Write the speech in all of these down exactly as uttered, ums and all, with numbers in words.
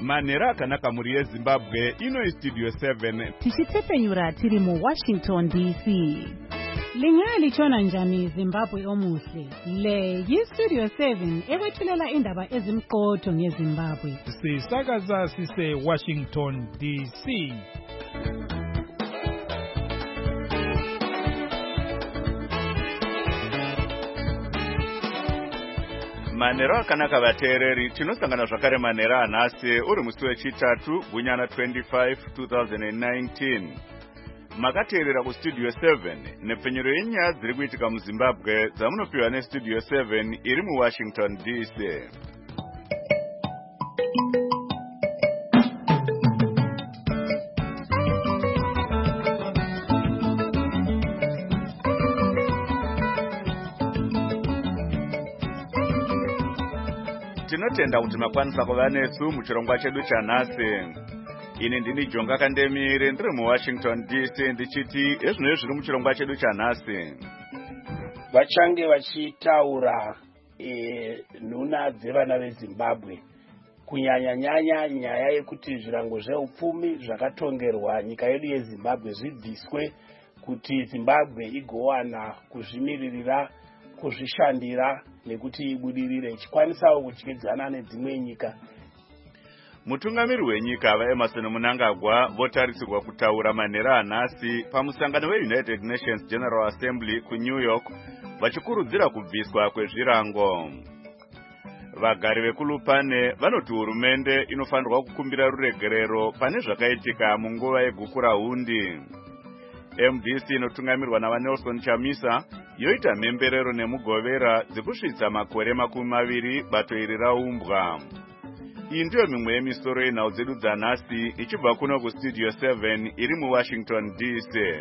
Manera akanaka muri yeZimbabwe ino Studio seven. Tichitepenyura tiri mu Washington D C. Lingali chona njani Zimbabwe omuhle. Le yi Studio seven ekwethulela indaba ezimqotho ngeZimbabwe. Sisakaza sise Washington D C. Manera akanaka vateereri tinosangana zvakare manera anhasi uri musi wechitatu gunyana twenty-five twenty nineteen. Makateerera ku Studio seven nepfenyuro yenyaya dziri kuitika muZimbabwe dzamunopiwa neStudio seven iri mu Washington D C. Tinotenda kuti makwanisa kuva nesu muchirongwa chedu chanhasi. Ini ndini Jonga Kandemire ndiri mu Washington D C ndichiti ezvino zviri muchirongwa chedu chanhasi. Vachange vachitaura e, nhuna dzevana veZimbabwe kunyanya nyanya nyaya yekuti zvirango zveupfumi zvakatongerwa nyika yedu yeZimbabwe zvibviswe kuti Zimbabwe igowana kuzvimiririra kuzvishandira nekuti ibudirire ichikwanisawo kutyedzana nedzimwe nyika. Mutungamiri wenyika vaEmerson Mnangagwa votarisirwa kutaura manera anhasi pamusangano weUnited Nations General Assembly ku New York vachikurudzira kubviswa kwezvirango. Vagari vekulupane vanoti hurumende inofanirwa kukumbira ruregerero pane zvakaitika munguva yegukura hundi. M D C inotungamirwa naVaNelson Chamisa yoita mhemberero nemugovera dzekusvitsa makore makumi maviri bato iri raumbwa. Iyi ndiyo mimwe yemisoro yenhau dzedu dzanhasi ichibva kuno kuStudio seven iri mu Washington D C.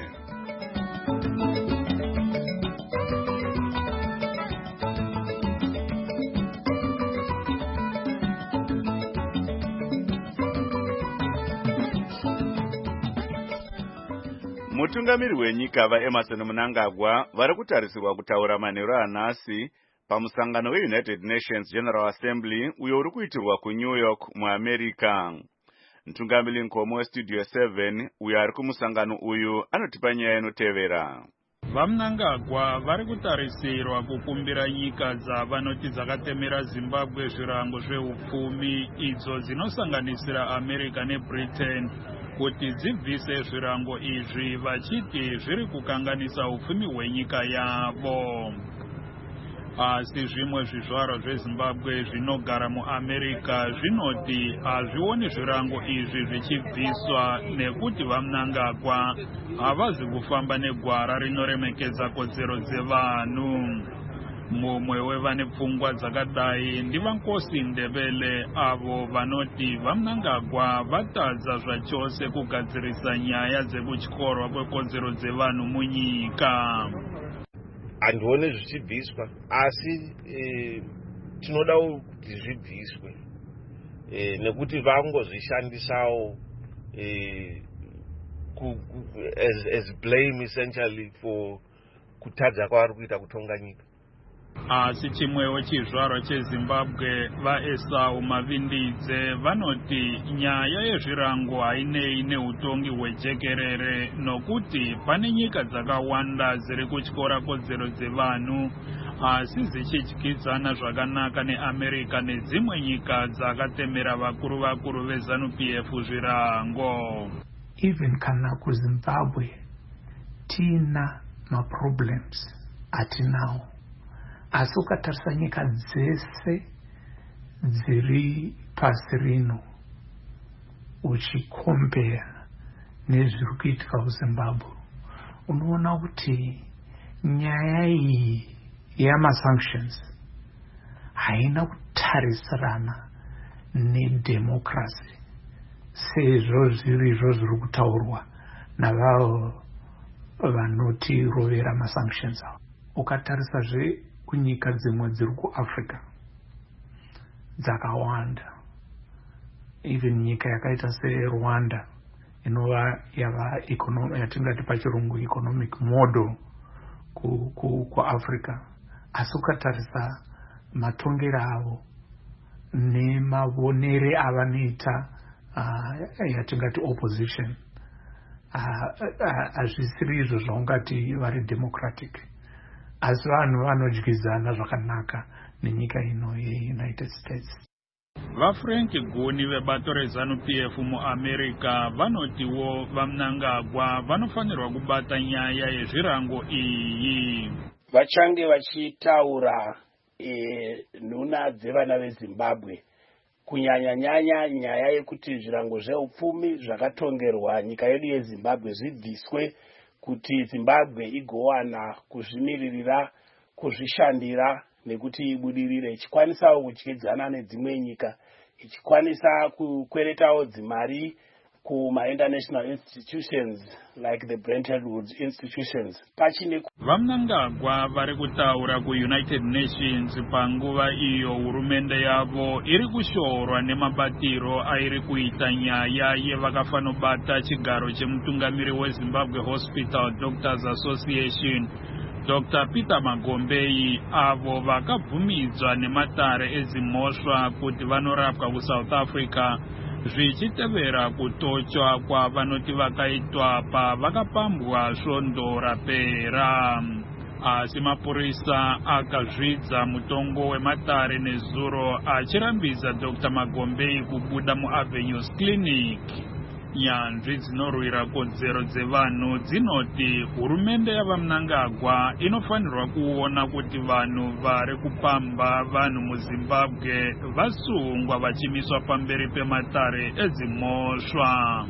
Mutungamiri wenyika vaEmerson Mnangagwa vari kutarisirwa kutaura manheru anhasi pamusangano weUnited Nations General Assembly uyo uri kuitirwa ku New York muAmerica. Mtungamiri nkomo weStudio seven uyo ari kumusangano uyu anotipa nyaya inotevera. VaMnangagwa vari kutarisirwa kukumbira nyika dzavanoti dzakatemera Zimbabwe zvirango zveupfumi idzo dzinosanganisira America neBritain kuti dzibvise zvirango izvi vachiti zviri kukanganisa upfumi hwenyika yavo. Asi zvimwe zvizvarwa zveZimbabwe zvinogara muAmerica zvinoti hazvioni zvirango izvi zvichibviswa nekuti vaMnangagwa havazi kufamba negwara rinoremekedza kodzero dzevanhu. Mumwe wevane pfungwa dzakadai ndivaNkosi Ndebele avo vanoti vaMnangagwa vatadza zvachose kugadzirisa nyaya dzekutyorwa kwekodzero dzevanhu munyika. Handione zvichibviswa asi e, tinoda kuti zvibviswe e, nekuti vangozvishandisawo e, as, as blame essentially for kutadza kwavari kuita kutonga nyika. Asi chimwewo chizvarwa cheZimbabwe vaEsau Mavindidze vanoti nyaya yezvirango hainei neutongi hwejekerere nokuti pane nyika dzakawanda dziri kutyora kodzero dzevanhu asi zichidyidzana zvakanaka neAmerica nedzimwe nyika dzakatemera vakuru vakuru veZANU P F zvirango. Even kana kuZimbabwe tina maproblems atinawo. Asi ukatarisa nyika dzese dziri pasi rino uchikombera nezviri kuitika kuZimbabwe unoona kuti nyaya iyi yamasanctions haina kutarisirana nedemocracy sezvo zviri izvo zviri kutaurwa navavo vanoti rovera masanctions avo. Ukatarisa zve kunyika dzimwe dziri kuAfrica dzakawanda, even nyika yakaita seRwanda inova yava yatingati pachirungu economic model kuAfrica, asi ukatarisa matongero avo nemavonere avanoita yatingati opposition hazvisiri izvo zvaungati vari democratic, asi vanhu vanodyidzana zvakanaka nenyika ino yeunited states. VaFrank Goni vebato reZANU P F muAmerica vanotiwo vaMnangagwa vanofanirwa kubata nyaya yezvirango iyi. Vachange vachitaura e, nhuna dzevana veZimbabwe kunyanya nyanya nyaya yekuti zvirango zveupfumi zvakatongerwa nyika yedu yeZimbabwe zvibviswe kuti Zimbabwe igowana kuzvimiririra, kuzvishandira nekuti ibudirire, ichikwanisawo kutyedzana nedzimwe nyika, ichikwanisa kukweretawo dzimari kuma-international institutions like the Bretton Woods institutions. Pachine VaMnangagwa vari kutaura kuUnited Nations panguva iyo hurumende yavo iri kushorwa nemabatiro airi kuita nyaya yevakafanobata chigaro chemutungamiri weZimbabwe Hospital Doctors Association Doctor Peter Magombei, avo vakabvumidzwa nematare ezimhosva kuti vanorapwa kuSouth Africa zvichitevera kutochwa kwavanoti vakaitwa pavakapambwa svondo rapera. Asi mapurisa akazvidza mutongo wematare nezuro achirambidza Doctor Magombei kubuda muAvenues Clinic. Nyanzvi dzinorwira kodzero dzevanhu dzinoti hurumende yavaMnangagwa inofanirwa kuona kuti vanhu vari kupamba vanhu muZimbabwe vasungwa vachimiswa pamberi pematare edzimhosva.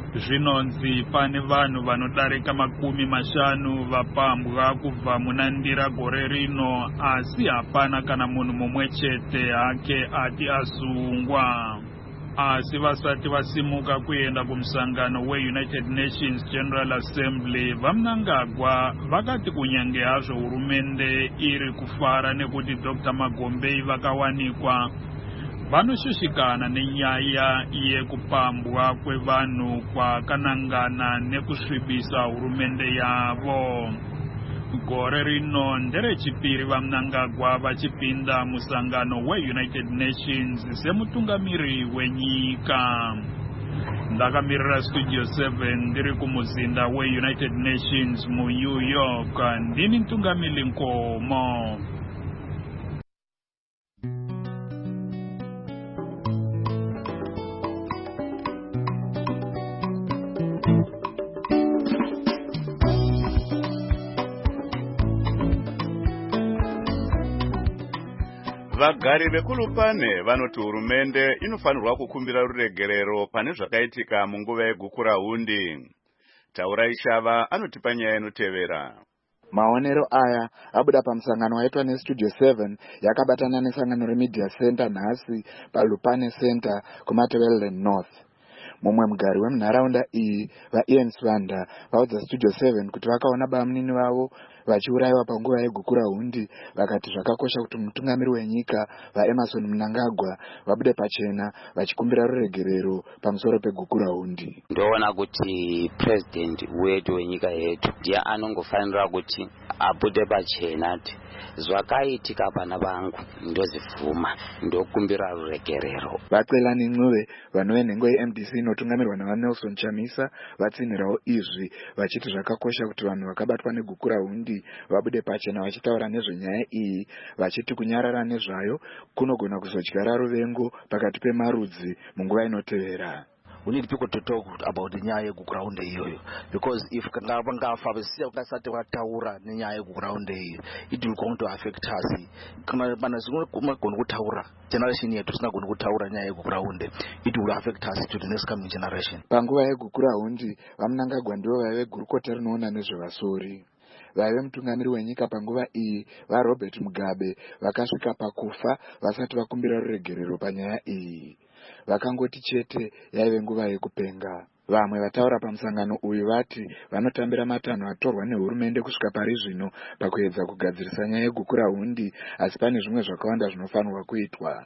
Zvinonzi pane vanhu vanodarika makumi mashanu vapambwa kubva munandira gore rino, asi hapana kana munhu mumwe chete hake ati asungwa. Asi vasati vasimuka kuenda kumusangano weUnited Nations General Assembly, vaMnangagwa vakati kunyange hazvo hurumende iri kufara nekuti Doctor Magombei vakawanikwa, vanoshushikana nenyaya yekupambwa kwevanhu kwakanangana nekusvibisa hurumende yavo. Gore rino nderechipiri vaMnangagwa vachipinda musangano weUnited Nations semutungamiri wenyika. Ndakamirira Studio seven ndiri kumuzinda weUnited Nations muNew York, ndini mtungamiri Nkomo. Vagari vekulupane vanoti hurumende inofanirwa kukumbira ruregerero pane zvakaitika munguva yegukurahundi. Taura Ishava anotipa nyaya inotevera. Maonero aya abuda pamusangano waitwa neStudio seven yakabatana nesangano reMedia Center nhasi paLupane Center kuMatabeleland North. Mumwe mugari wemunharaunda iyi vaIan Swanda vaudza Studio seven kuti vakaona bamunini vavo vachiurayiwa panguva yegukurahundi, vakati zvakakosha kuti mutungamiri wenyika vaEmerson Mnangagwa vabude pachena vachikumbira ruregerero pamusoro pegukurahundi. Ndoona kuti president wetu wenyika yetu ndiye anongofanira kuti abude pachena ati zvakaitika pana vangu ndozivhuma ndokumbira ruregerero. Vacelani Ncube vanwenhengo yeM D C inotungamirwa naVaNelson Chamisa vatsinhirawo izvi vachiti zvakakosha kuti vanhu vakabatwa negukurahundi vabude pachena vachitaura nezvenyaya iyi, vachiti kunyarara nezvayo kunogona kuzodyara ruvengo pakati pemarudzi munguva inotevera. We need people to talk about the nyaya yegukurahundi iyoyo, because if kangafa besiya kungasati vataura nenyaya yegukurahundi iyi, it will going to affect us. Kana bana zingona kutaura generation yetu sinagona kutaura nyaya yegukurahundi, it will affect us to the next coming generation. Panguva yegukurahundi vaMnangagwa ndivo vaive gurukota rinoona nezvevasori. Vaive mutungamiri wenyika panguva iyi vaRobert Mugabe vakasvika pakufa vasati vakumbira ruregerero panyaya iyi. Vakangoti chete yaive nguva yekupenga. Vamwe vataura pamusangano uyu vati vanotambira matanho atorwa nehurumende kusvika pari zvino pakuedza kugadzirisa nyaya yegukurahundi, asi pane zvimwe zvakawanda zvinofanirwa kuitwa.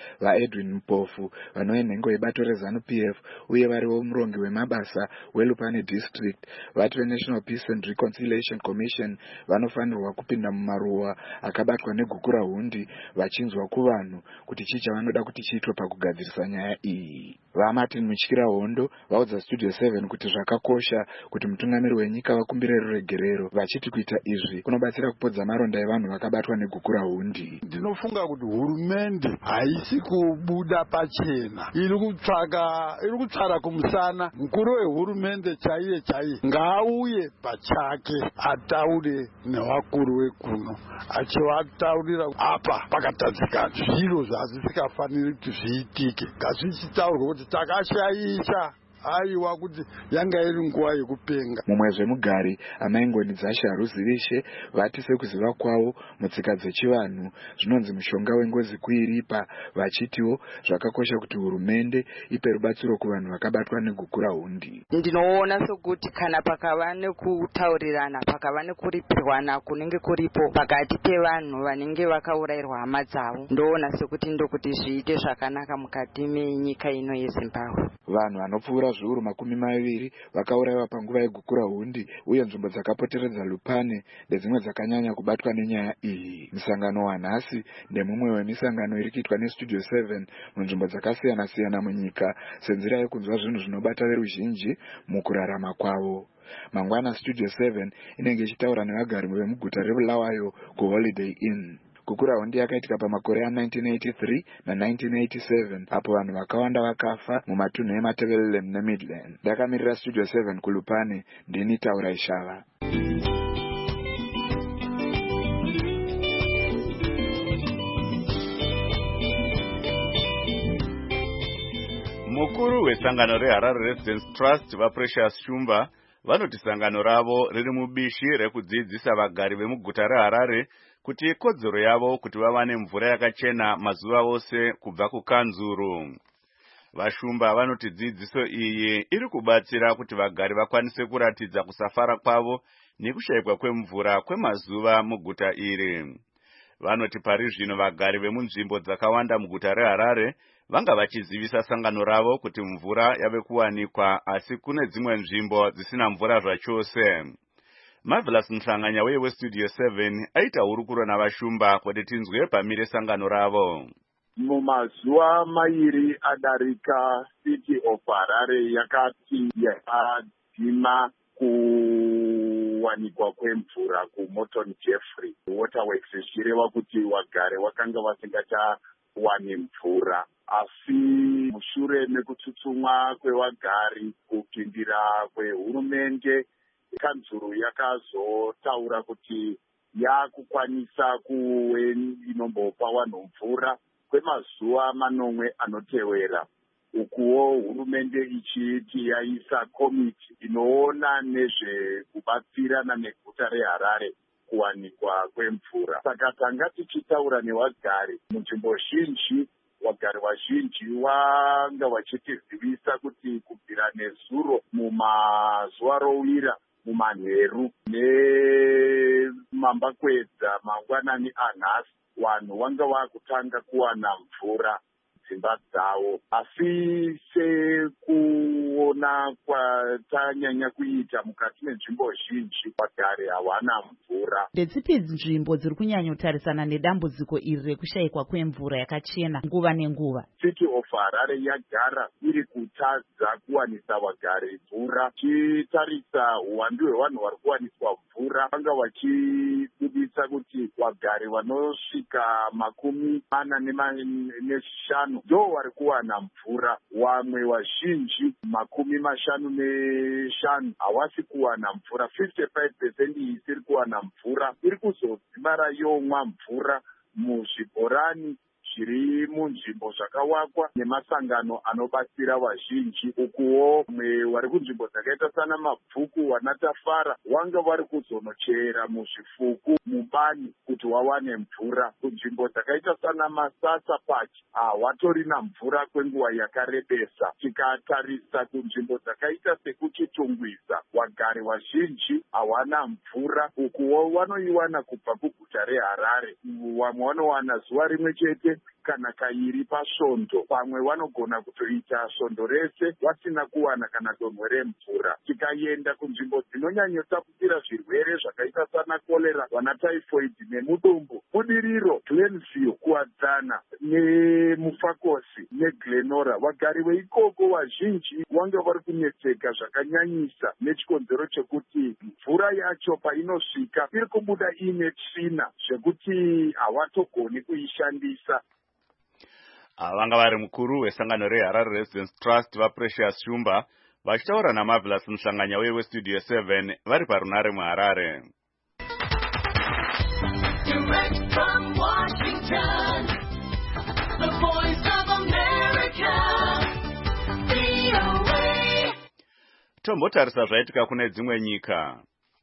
vaEdwin Mpofu vanove nhengo yebato reZANU-P F uye variwo murongi wemabasa weLupane District vati veNational Peace and Reconciliation Commission vanofanirwa kupinda mumaruwa akabatwa negukura hundi vachinzwa kuvanhu kuti chii chavanoda kuti chiitwe pakugadzirisa nyaya iyi. VaMartin Mutyira Hondo vaudza Studio seven kuti zvakakosha kuti mutungamiri wenyika vakumbire ruregerero vachiti kuita izvi kunobatsira kupodza maronda evanhu vakabatwa negukura hundi. Ndinofunga kuti hurumende haisi kubuda pachena, iri kutsvaka iri kutsvara kumusana. Mukuru wehurumende chaiye chaiye ngaauye pachake ataure nevakuru vekuno achivataurira apa pakatadzika zviro zvazvisikafaniri kuti zviitike. Ngazvichitaurwa kuti takashaisha aiwa kuti yanga iri nguva yekupenga. Mumwezve mugari amai Ngoni Dzasharu Zivishe vati sekuziva kwavo mutsika dzechivanhu zvinonzi mushonga wengozi kuiripa, vachitiwo zvakakosha kuti hurumende ipe rubatsiro kuvanhu vakabatwa negukura hundi. Ndinoona sokuti kana pakava nekutaurirana pakava nekuripirwana kunenge kuripo pakati pevanhu vanenge vakaurayirwa hama dzavo, ndoona sekuti ndokuti zviite zvakanaka mukati menyika ino yeZimbabwe. Vanhu vanopfuura zviuru makumi maviri vakaurayiwa panguva yegukura hundi uye nzvimbo dzakapoteredza Lupane ndedzimwe dzakanyanya kubatwa nenyaya iyi. Musangano wanhasi ndemumwe wemisangano iri kuitwa neStudio seven munzvimbo dzakasiyana siyana munyika senzira yekunzwa zvinhu zvinobata veruzhinji mukurarama kwavo. Mangwana Studio seven inenge ichitaura nevagari vemuguta reBulawayo kuHoliday Inn. Gukura hundi yakaitika pamakore a1983 na1987 apo vanhu vakawanda vakafa mumatunhu eMatabeleland neMidland. Ndakamirira Studio seven kuLupane, ndini Taura Ishava. Mukuru wesangano reHarare Residence Trust vaPrecious Shumba vanoti sangano ravo riri mubishi rekudzidzisa vagari vemuguta reHarare kuti kodzero yavo kuti vawane mvura yakachena mazuva ose kubva kukanzuru. Vashumba vanoti dzidziso iyi iri kubatsira kuti vagari vakwanise kuratidza kusafara kwavo nekushayikwa kwemvura kwemazuva muguta iri. Vanoti pari zvino vagari vemunzvimbo dzakawanda muguta reHarare vanga vachizivisa sangano ravo kuti mvura yave kuwanikwa, asi kune dzimwe nzvimbo dzisina mvura zvachose. Marvelous Mhlanganya weye weStudio seven aita hurukuro navashumba kuti tinzwe pamire sangano ravo. Mumazuva mairi adarika City of Harare yakati yakadhima kuwanikwa kwemvura kuMorton Jeffrey Waterworks, zvichireva kuti vagari vakanga vasingachawani mvura. Asi mushure mekutsutsumwa kwevagari kupindira kwehurumende, kanzuru yakazotaura kuti yakukwanisa kuve inombopa vanhu mvura kwemazuva manomwe anotevera. Ukuwo hurumende ichiti yaisa komiti inoona nezvekubatsirana neguta reHarare kuwanikwa kwemvura. Saka tanga tichitaura nevagari munzvimbo zhinji, vagari vazhinji vanga vachitizivisa kuti kubvira nezuro mumazuva rovira mumanheru nemambakwedza mangwanani anhasi vanhu vanga vakutanga kuwana mvura dzimba dzavo. Asi sekuona kwatanyanya kuita mukati menzvimbo zhinji, vagari hawana mvura. Ndedzipi nzvimbo dziri kunyanya kutarisana nedambudziko iri rekushayikwa kwemvura yakachena nguva nenguva? City of Harare yagara iri kutadza kuwanisa vagari mvura. Chitarisa uwandu hwevanhu vari kuwaniswa mvura, vanga vachibudisa kuti vagari vanosvika makumi mana neshanu ndo vari kuwana mvura. Vamwe vazhinji makumi mashanu neshanu havasi kuwana mvura. fifty-five percent isiri kuwana mvura, iri kuzodzimara yomwa mvura muzvibhorani zviri munzvimbo zvakawakwa nemasangano anobatsira vazhinji. Ukuwo mwe vari kunzvimbo dzakaita sana Mabvuku, Wanatafara vanga vari kuzonochera muzvifuku mubani kuti wawane mvura. Kunzvimbo dzakaita sana Masasa Park havatorina mvura kwenguva yakarebesa. Tikatarisa kunzvimbo dzakaita sekuchitungwiza, vagari vazhinji hawana mvura. Ukuwo vanoiwana kubva kuguta reHarare, vamwe vanowana zuva rimwe chete kana kairi pasvondo, pamwe vanogona kutoita svondo rese vasina kuwana kana donhwe remvura. Tikaenda kunzvimbo dzinonyanyotapukira zvirwere zvakaita sana kolera, vana typhoid nemudumbu, Budiriro, Glenview, kuwadzana nemufakosi neGlenora, vagari veikoko vazhinji vanga vari kunetseka zvakanyanyisa nechikonzero chekuti mvura yacho painosvika iri kubuda iine tsvina zvekuti havatogoni kuishandisa. Vanga vari mukuru wesangano reHarare Residence Trust vaPrecious Shumba vachitaura naMarvelous Muhlanganya wewe Studio seven vari parunare muHarare. Direct from Washington, the voice of America, V O A. Tombotarisa zvaitika kune dzimwe nyika.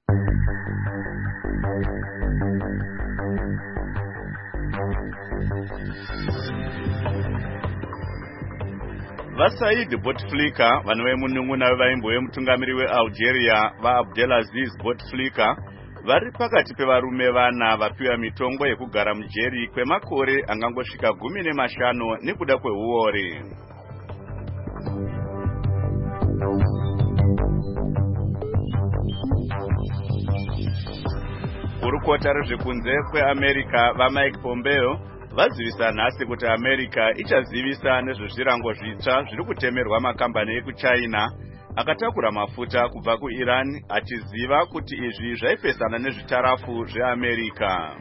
vaSaid Bouteflika vanhu vemunun'una vevaimbo vemutungamiri weAlgeria vaAbdelaziz Bouteflika vari pakati pevarume vana vapiwa mitongo yekugara mujeri kwemakore angangosvika gumi nemashanu nekuda kweuori. Kurukota rezvekunze kweAmerica vaMike Pompeo vazivisa nhasi kuti America ichazivisa nezvezvirango zvitsva zviri kutemerwa makambani ekuChina akatakura mafuta kubva kuIran, achiziva kuti izvi zvaipesana nezvitarafu zveAmerica.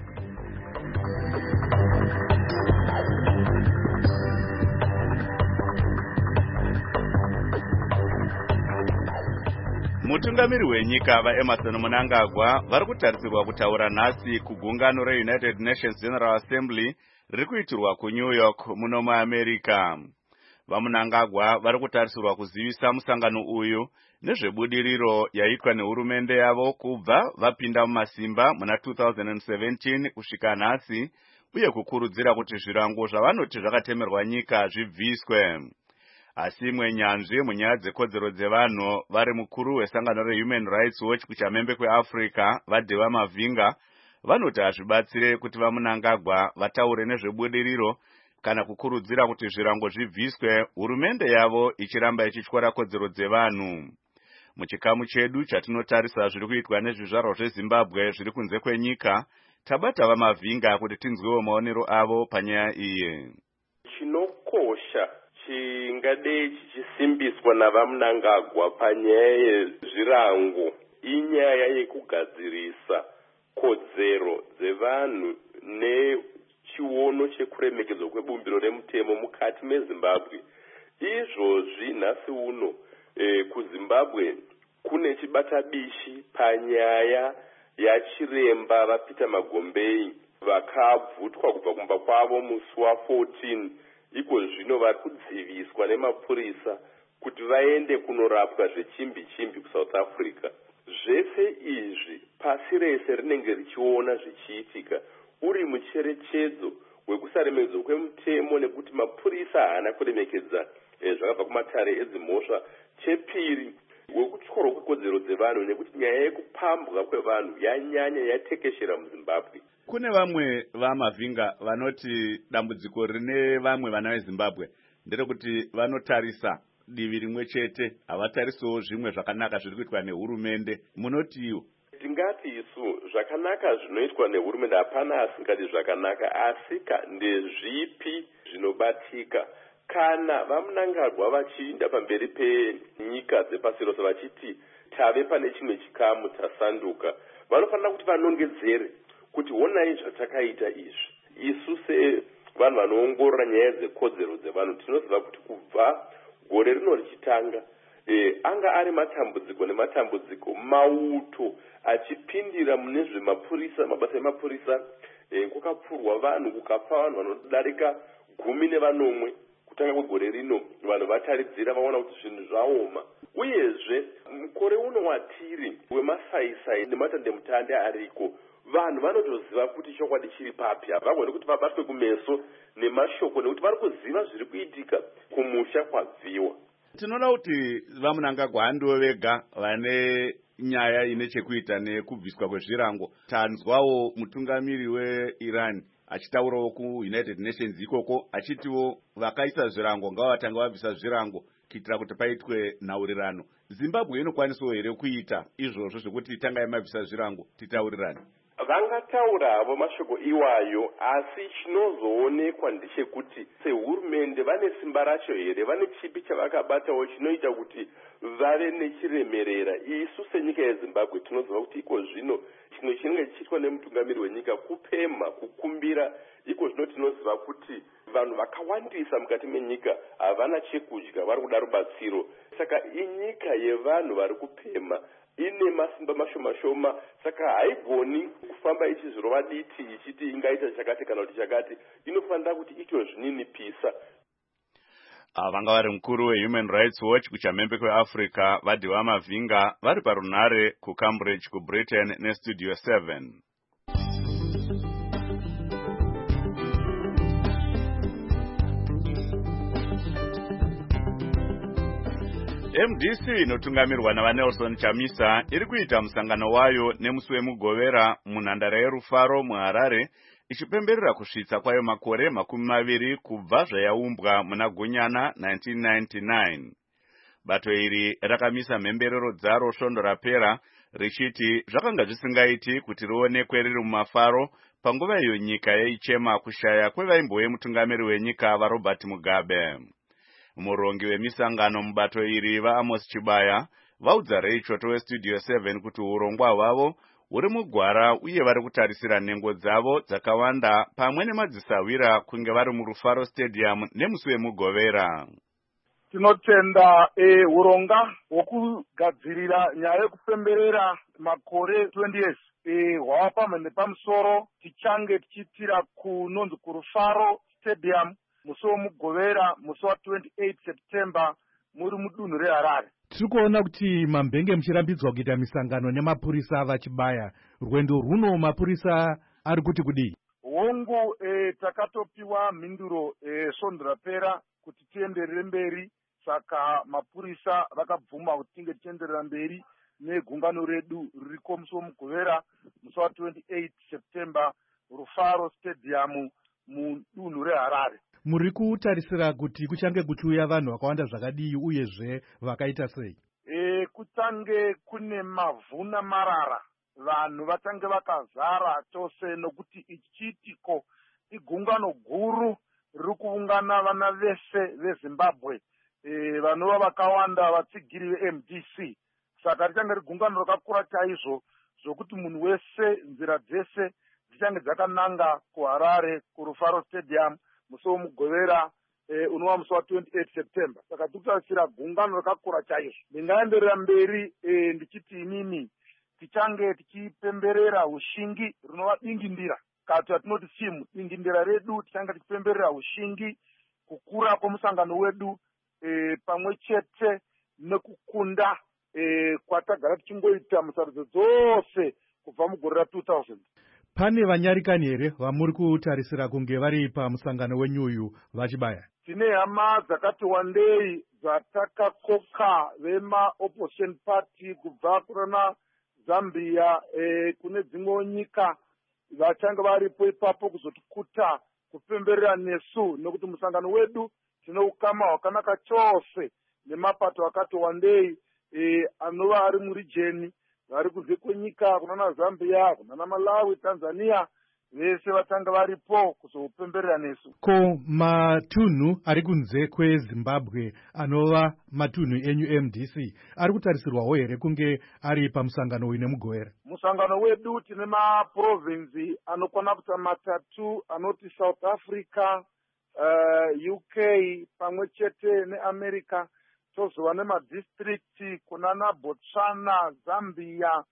Mutungamiri wenyika vaEmerson Mnangagwa vari kutarisirwa kutaura nhasi kugungano reUnited Nations General Assembly riri kuitirwa kuNew York muno muAmerica. VaMnangagwa vari kutarisirwa kuzivisa musangano uyu nezvebudiriro yaitwa nehurumende yavo kubva vapinda mumasimba muna two thousand seventeen kusvika nhasi, uye kukurudzira kuti zvirango zvavanoti zvakatemerwa nyika zvibviswe. Asi imwe nyanzvi munyaya dzekodzero dzevanhu vari mukuru wesangano reHuman Rights Watch kuchamhembe kweAfrica vaDeva Mavinga vanoti hazvibatsire kuti vaMnangagwa vataure nezvebudiriro kana kukurudzira kuti zvirango zvibviswe, hurumende yavo ichiramba ichityora kodzero dzevanhu. Muchikamu chedu chatinotarisa zviri kuitwa nezvizvarwa zveZimbabwe zviri kunze kwenyika, tabata vaMavinga kuti tinzwewo maonero avo panyaya iyi. Chinokosha chingadei chichisimbiswa navaMnangagwa panyaya yezvirango inyaya yekugadzirisa kodzero dzevanhu nechiono chekuremekedzwa kwebumbiro remutemo mukati meZimbabwe. Izvozvi nhasi uno e, kuZimbabwe kune chibatabishi panyaya yachiremba vaPeter Magombei vakabvutwa kubva kumba kwavo musi wafourteen. Iko zvino vari kudziviswa nemapurisa kuti vaende kunorapwa zvechimbi chimbi kuSouth Africa. Zvese izvi pasi rese rinenge richiona zvichiitika, uri mucherechedzo wekusaremedzwa kwemutemo nekuti mapurisa haana kuremekedza e, zvakabva kumatare edzimhosva. Chepiri, wekutyorwa kwekodzero dzevanhu nekuti nyaya yekupambwa kwevanhu yanyanya yatekeshera muZimbabwe. Kune vamwe vaMavinga vanoti dambudziko rine vamwe vana veZimbabwe nderekuti vanotarisa divi rimwe chete, havatarisawo zvimwe zvakanaka zviri kuitwa nehurumende. Munotiwo? Tingati isu zvakanaka zvinoitwa nehurumende hapana asingati zvakanaka, asi ndezvipi zvinobatika. Kana vaMnangagwa vachiinda pamberi penyika dzepasi rose vachiti tave pane chimwe chikamu tasanduka, vanofanira kuti vanongedzere kuti honai zvatakaita izvi. Isu sevanhu vanoongorora nyaya dzekodzero dzevanhu tinoziva kuti kubva gore rino richitanga e, anga ari matambudziko nematambudziko mauto achipindira mune zvemapurisa, mabasa emapurisa. E, kukapfurwa vanhu, kukafa vanhu vanodarika gumi nevanomwe. Kutanga kwegore rino vanhu vataridzira vaona kuti zvinhu zvaoma. Uyezve mukore uno watiri wemasaisai nematandemutande ariko, vanhu vanotoziva kuti chokwadi chiri papi, havagoni kuti vabatwe kumeso nemashoko nekuti vari kuziva zviri kuitika kumusha kwabviwa. Tinoda kuti vaMnangagwa ndivo vega vane nyaya ine chekuita nekubviswa kwezvirango. Tanzwawo mutungamiri weIran achitaurawo kuunited nations ikoko achitiwo vakaisa zvirango ngavavatanga vabvisa zvirango kuitira kuti paitwe nhaurirano. Zimbabwe inokwanisawo here kuita izvozvo zvekuti tangai mabvisa zvirango titaurirane? Vangataurawo mashoko iwayo, asi chinozoonekwa ndechekuti sehurumende vane simba racho here, vane chipi chavakabatawo chinoita kuti vave nechiremerera. Isu senyika yeZimbabwe tinoziva kuti iko zvino chimwe chinenge chiitwa nemutungamiri wenyika kupemha, kukumbira. Iko zvino tinoziva kuti vanhu vakawandisa mukati menyika havana chekudya, vari kuda rubatsiro. Saka inyika yevanhu vari kupemha, ine masimba mashoma shoma, saka haigoni kufamba ichizorova diti ichiti ingaita chakati kana kuti chakati. Inofanira kuti ito zvininipisa. Vanga vari mukuru weHuman Rights Watch kuchamhembe kweAfrica Vadhiwa Mavhinga vari parunare kuCambridge kuBritain neStudio seven. M D C inotungamirwa navaNelson Chamisa iri kuita musangano wayo nemusi wemugovera munhandare yerufaro muHarare ichipemberera kusvitsa kwayo makore makumi maviri kubva zvayaumbwa muna Gunyana nineteen ninety-nine. Bato iri rakamisa mhemberero dzaro svondo rapera richiti zvakanga zvisingaiti kuti rionekwe riri mumafaro panguva iyo nyika yaichema kushaya kwevaimbowe mutungamiri wenyika vaRobert Mugabe. Murongi wemisangano mubato iri vaAmos Chibaya vaudza Reichoto weStudio seven kuti urongwa hwavo huri mugwara uye vari kutarisira nhengo dzavo dzakawanda pamwe nemadzisawira kunge vari muRufaro Stadium nemusi wemugovera. Tinotenda e, uronga hwokugadzirira nyaya yekupemberera makore twenty years e, hwapa nepamusoro tichange tichitira kunonzi kuRufaro Stadium musi wemugovera musi wa twenty-eight September muri mudunhu reHarare. Tiri kuona kuti mambenge muchirambidzwa kuita misangano nemapurisa avachibaya. Rwendo runo mapurisa ari kuti kudii? Hongu e, takatopiwa mhinduro e, svondo rapera kuti tienderere mberi, saka mapurisa vakabvuma kuti tinge tienderera mberi negungano redu ririko musi wemugovera musi wa twenty-eight September Rufaro Stadium mudunhu reHarare. Muri kutarisira kuti kuchange kuchiuya vanhu vakawanda zvakadii uyezve vakaita sei? E, kuchange kune mavhuna marara, vanhu vachange vakazara chose nokuti ichitiko igungano guru riri kuungana vana vese veZimbabwe e, vanova vakawanda vatsigiri veM D C. Saka richange rigungano rakakura chaizvo zvokuti munhu wese nzira dzese dzichange dzakananga kuHarare kuRufaro Stadium musi wemugovera e, unova musi wa twenty-eight September. Saka tikutarisira gungano rakakura chaizvo. Ndingaenderera mberi e, ndichiti inini tichange tichipemberera ushingi rinova dingindira, kati atinoti simu dingindira redu, tichange tichipemberera ushingi, kukura kwemusangano wedu e, pamwe chete nekukunda e, kwatagara tichingoita musarudzo dzose kubva mugore ra two thousand. Pane vanyarikani here vamuri kutarisira kunge vari pamusangano wenyuyu vachibaya? Tine hama dzakati wandei dzatakakoka vema opposition party kubva kurana Zambia e, kune dzimwe nyika vachange varipo ipapo kuzotikuta kupemberera nesu, nokuti musangano wedu tino ukama hwakanaka chose nemapato akati wandei e, anova ari murijeni vari kunze kwenyika kunana Zambia, kunana Malawi, Tanzania, vese vatanga varipo kuzopemberera nesu. Ko matunhu ari kunze kweZimbabwe anova matunhu enyu M D C ari kutarisirwawo here kunge ari pamusangano uyu nemugovera? Musangano wedu tine maprovinsi anokwana kuita matatu anoti South Africa, uh, U K pamwe chete neAmerica. Tozova nemadistricti kunana Botswana, Zambia,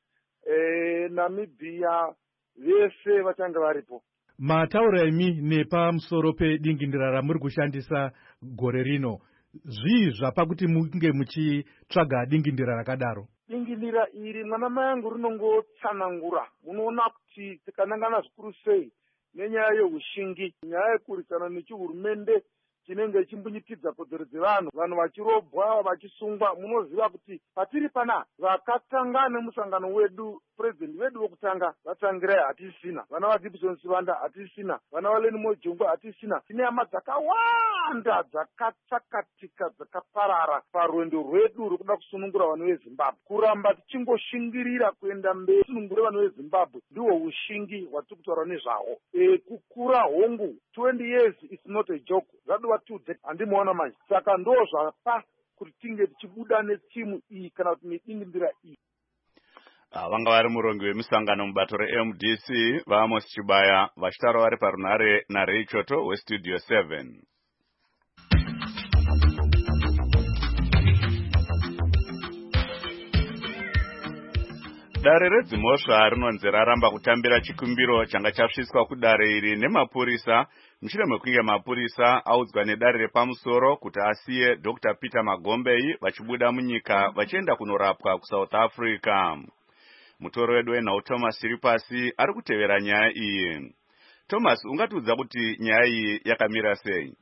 e, Namibia, vese vachange varipo. Mataura imi nepamusoro pedingindira ramuri kushandisa gore rino, zvii zvapa kuti munge muchitsvaga dingindira rakadaro? Dingindira iri mwana mayangu rinongotsanangura. Munoona kuti tikanangana zvikuru sei nenyaya yeushingi, nyaya yekurisana nechihurumende chinenge chimbunyikidza kodzero dzevanhu, vanhu vachirobwa, vachisungwa. Munoziva kuti patiri pana vakatanga nemusangano wedu, president wedu wokutanga vatangira hatisina, vana vaGibson Sibanda hatisina, vana vaLeni Mojongwe hatisina. Tine hama dzakawanda dzakatsakatika dzakaparara parwendo rwedu rwekuda kusunungura vanhu veZimbabwe. Kuramba tichingoshingirira kuenda mberi sunungure vanhu veZimbabwe ndihwo ushingi hwatiri kutaura nezvawo. E, kukura hongu twenty years is not a joke. Zvaduwa tudze handimuona manje. Saka ndo zvapa kuti tinge tichibuda netimu iyi kana kuti nedingindira iyi. Vanga vari murongi wemisangano mubato reM D C vaAmos Chibaya vachitaura vari parunare naRay Choto weStudio seven. Dare redzimhosva rinonzi raramba kutambira chikumbiro changa chasviswa kudare iri nemapurisa mushure mekunge mapurisa audzwa nedare repamusoro kuti asiye Doctor Peter Magombei vachibuda munyika vachienda kunorapwa kuSouth Africa. Mutoro wedu wenhau Thomas Chiripasi ari kutevera nyaya iyi. Thomas, ungatiudza kuti nyaya iyi yakamira sei?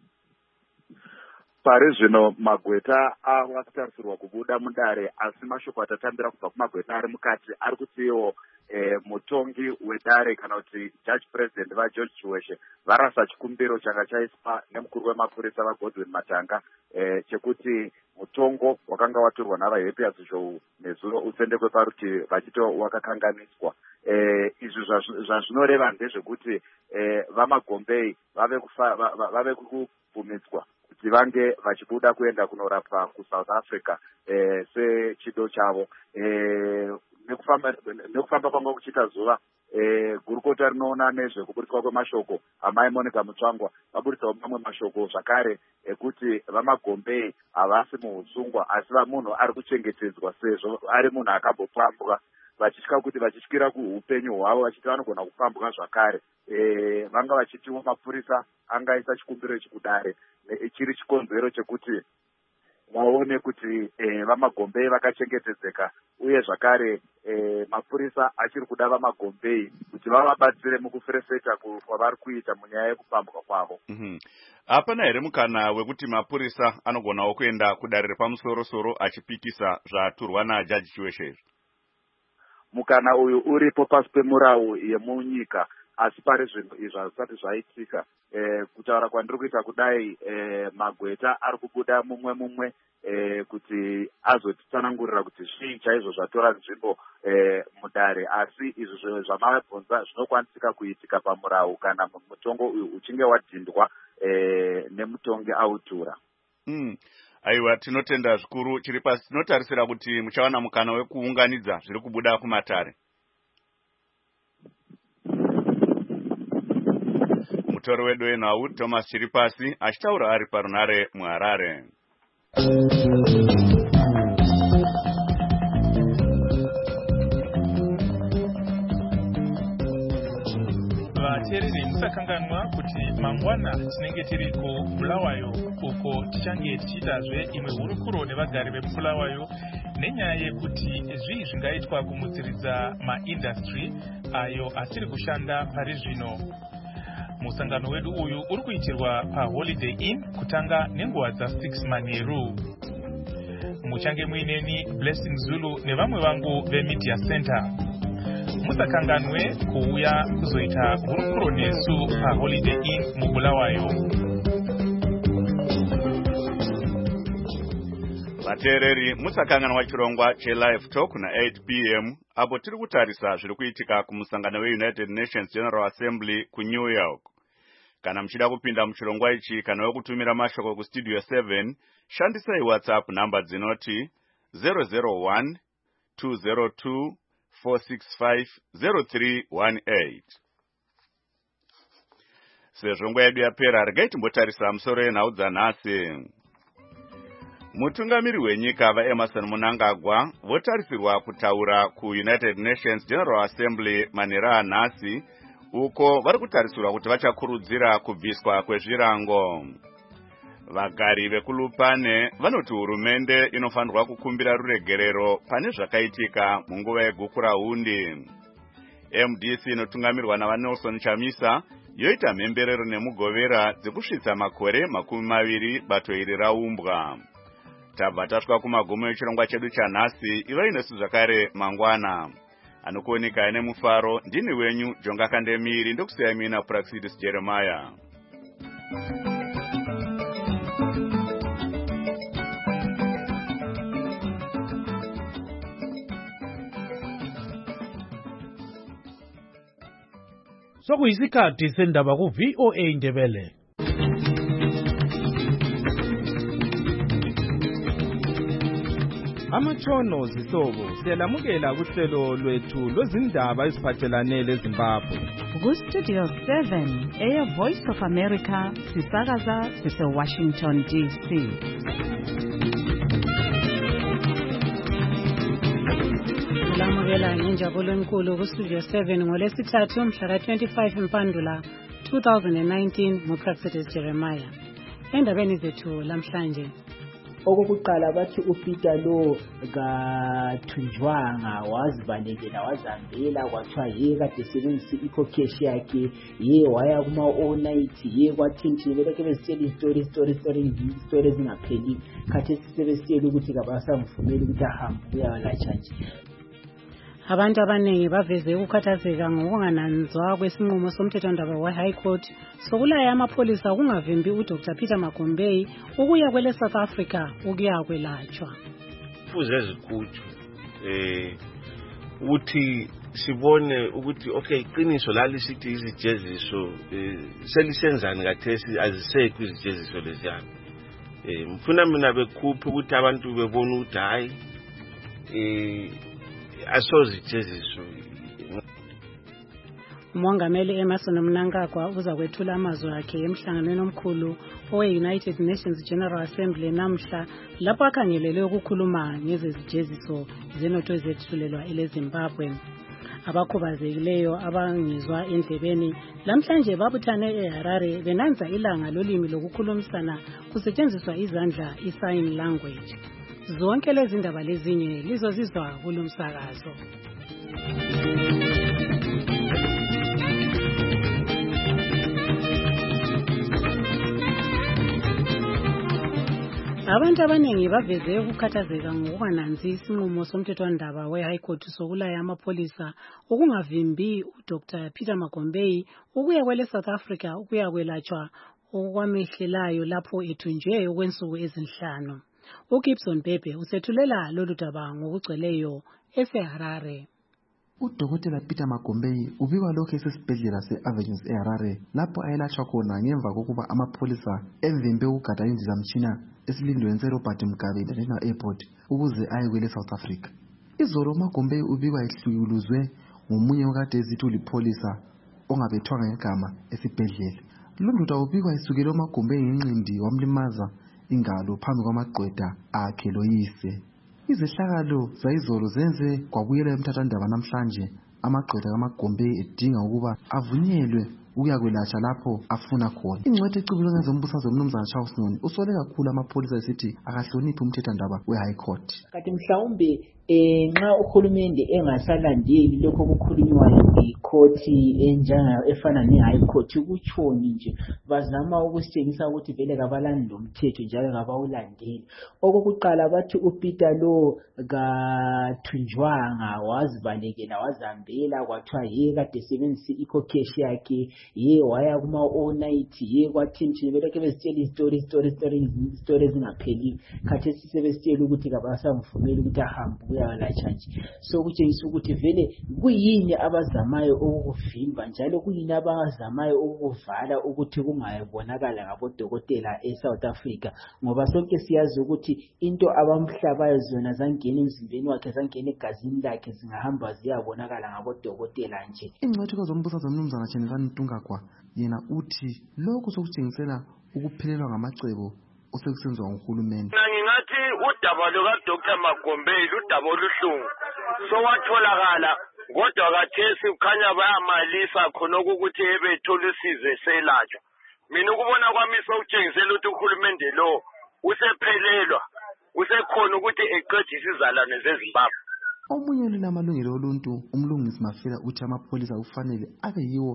Pari zvino magweta ava kutarisirwa kubuda mudare, asi mashoko atatambira kubva kumagweta ari mukati ari kutiwo e, mutongi wedare kana kuti judge president vaGeorge Chiweshe varasa chikumbiro changa chaiswa nemukuru wemapurisa vaGodwin Matanga e, chekuti mutongo wakanga watorwa navaHappy Show nezuro utsendekwe parutivi vachito wakakanganiswa. E, izvi zvazvinoreva ndezvekuti e, vaMagombei vave kufa vave kubvumidzwa kuti vange vachibuda kuenda kunorapwa kuSouth Africa eh, sechido chavo. Eh, nekufamba nekufamba kwanga kuchita zuva eh, gurukota rinoona nezvekuburitswa kwemashoko amai Monica Mutsvangwa vaburitsawo mamwe mashoko zvakare ekuti vaMagombei havasi muusungwa asi munhu ari kuchengetedzwa sezvo ari munhu akambopambwa, vachitya kuti vachityira kuupenyu hwavo vachiti vanogona kupambwa zvakare. E, vanga vachitiwo mapurisa angaisa chikumbiro ichi kudare chiri chikonzero chekuti vaone kuti e, vaMagombei vakachengetedzeka uye zvakare e, mapurisa achiri kuda vaMagombei kuti vavabatsire mukuferefeta kwavari kuita munyaya yekupambwa kwavo. Mm-hmm. Hapana here mukana wekuti mapurisa anogonawo kuenda kudare repamusoro-soro achipikisa zvaturwa naJaji Chiweshe? Mukana uyu uripo pasi pemurau yemunyika, asi pari zvinhu izvi hazvisati zvaitika. E, kutaura kwandiri kuita kudai e, magweta ari kubuda mumwe mumwe e, kuti azotitsanangurira kuti zvii chaizvo zvatora nzvimbo e, mudare, asi izvi zvamabvunza zvinokwanisika kuitika pamurau kana mutongo uyu uchinge wadhindwa e, nemutongi autura. Mm. Aiwa, tinotenda zvikuru. Chiripasi, tinotarisira kuti muchawana mukana wekuunganidza zviri kubuda kumatare. Mutoro wedu wenhau Thomas Chiripasi achitaura ari parunare muHarare. Vateereri musakanganwa kuti mangwana tinenge tiri kuBulawayo uko tichange tichiitazve imwe hurukuro nevagari vemuBulawayo nenyaya yekuti zvii zvingaitwa kumutsiridza maindastry ayo asiri kushanda pari zvino. Musangano wedu uyu uri kuitirwa paHoliday Inn kutanga nenguva dza-six manheru. Muchange muineni Blessing Zulu nevamwe vangu veMedia Center. Musakanganwe kuuya kuzoita hurukuro nesu paHoliday Inn muBulawayo. Vateereri, musakanganwa chirongwa cheLive Talk na eight p m apo tiri kutarisa zviri kuitika kumusangano weUnited Nations General Assembly kuNew York. Kana muchida kupinda muchirongwa ichi kana wekutumira mashoko kuStudio seven, shandisai WhatsApp namba dzinoti zero zero one two zero two four six five zero three one eight. Sezvo nguva yedu yapera, regai timbotarisa musoro yenhau dzanhasi. Mutungamiri wenyika vaEmmerson Mnangagwa votarisirwa kutaura kuUnited Nations General Assembly manhero anhasi, uko vari kutarisirwa kuti vachakurudzira kubviswa kwezvirango. Vagari vekulupane vanoti hurumende inofanirwa kukumbira ruregerero pane zvakaitika munguva yegukura hundi. M D C inotungamirwa navaNelson Chamisa yoita mhemberero nemugovera dzekusvitsa makore makumi maviri bato iri raumbwa. Tabva tasvika kumagumo echirongwa chedu chanhasi. Ivai nesu zvakare mangwana. Anokuoneka nemufaro ndini wenyu Jonga Kandemiri ndokusiyai mina Praxidis Jeremiah. Sokuyisikhathi sendaba ku V O A Ndebele. Amatshono zihlobo siyalamukela kuhlelo lwethu lwezindaba eziphathelane leZimbabwe. Ku Studio seven eya Voice of America sisakaza sise Washington D C. Lamukela ngenjabulo enkulu ku Studio seven ngolesithathu mhla twenty-five Mpandula two thousand nineteen nguPraxidis Jeremiah. Endabeni zethu lamhlanje. Okokuqala bathi uPeter lo kathunjwanga wazibalekela wazambela kwathiwa ye kade sebenzisa i-cocash yakhe ye waya kuma all night ye kwathinthi belokhe bezitshela istory story story story ezingapheli khathesi sebesitshela ukuthi kabasamvumeli ukuthi ahambe uyalatsha nje. Abantu abaningi baveze ukukhathazeka ngokungananzwa kwesinqumo somthethondaba we-High Court sokulaya amapholisa ukungavimbi uDr Peter Magombei ukuya kwele South Africa ukuya kwelatshwa. Kufuze ezikhutshwe eh uthi sibone ukuthi okay iqiniso lalisithi izijeziso selisenzani kathesi azisekho izijeziso leziyana. Eh mfuna mina bekhuphe ukuthi abantu bebona ukuthi hayi eh asozijeziso. Umongameli Emmerson Mnangagwa uza kwethula amazwi akhe emhlanganweni omkhulu owe-United Nations General Assembly namhla lapho akhangelele ukukhuluma ngezezijeziso zenotho ezethulelwa eleZimbabwe. Abakhubazekileyo abangizwa endlebeni lamhlanje babuthane eHarare benanza ilanga lolimi lokukhulumisana kusetshenziswa izandla i-sign language. Zonke lezi ndaba lezinye lizozizwa kulomsakazo. Abantu abaningi baveze ukukhathazeka ngokungananzi isinqumo somthethondaba we-High Court sokulaya amapholisa ukungavimbi uDr Peter Magombei ukuya kwele South Africa ukuya kwelatshwa okwamehlelayo lapho ethunjwe okwensuku ezinhlanu. uGibson Bebe usethulela lolu daba ngokugcweleyo eseHarare. Udokotela Peter Magombei ubikwa lokho esesibhedlela se-Avenues eHarare lapho ayelatshwa khona ngemva kokuba amapholisa emvimbe ukugada indizamtshina esilindweni seRobert Mugabe International Airport ukuze aye kwele South Africa. Izolo Magombei ubikwa ehlukuluzwe ngomunye okade ezithi ulipholisa ongabethwanga ngegama esibhedlela. Londoda ubikwa esukele uMagombei ngenqindi wamlimaza ingalo phambi kwamagqwetha akhe loyise. Izehlakalo zayizolo zenze kwabuyela emthathandaba namhlanje amagqwetha kaMagombei edinga ukuba avunyelwe ukuya kwelatshwa lapho afuna khona. Ingcwetha ecubulwe ngezombusazwe uMnumzana Charles Noni usole kakhulu amapholisa esithi akahloniphi umthethondaba we-High Court. Kanti mhlawumbe eh nxa uhulumende engasalandeli lokho okukhulunywayo ngekhoti enjanga efana ne-High Court ukutshoni nje bazama ukusitshengisa ukuthi vele kabalandi lomthetho njalo kabawulandeli. Okokuqala bathi uPeter lo kathunjwanga wazibalekela wazambela kwathiwa ye kade sebenzisa i-cocash yakhe ye waya kuma all night ye kwathinthi belokhe bezitshela istory story story story ezingapheli khathesi sebesitshela ukuthi kabasamvumeli ukuthi ahambe uyalatsha nje. So kutshengisa ukuthi vele kuyini abazamayo ukuvimba njalo kuyini abazamayo ukuvala ukuthi kungayibonakala ngabodokotela eSouth Africa ngoba sonke siyazi ukuthi into abamhlabayo zona zangena emzimbeni wakhe zangena egazini lakhe zingahamba ziyabonakala ngabodokotela nje. Ingcwetha zombusazwe uMnumzana Chenezani Ntungagwa yena uthi lokho sokutshengisela ukuphelelwa ngamacebo osekusenziwa nguhulumende. Ngingathi udaba lukaDr Magombei ludaba oluhlungu sowatholakala kodwa kathesi kukhanya bayamalisa khona ukuthi ebethola usizo eselatshwa. Mina ukubona kwami sokutshengisela ukuthi uhulumende lo usephelelwa usekhona ukuthi eqedise izalwane zeZimbabwe. Omunye olamalungelo oluntu umlungisi Mafela uthi amapholisa ufanele abe yiwo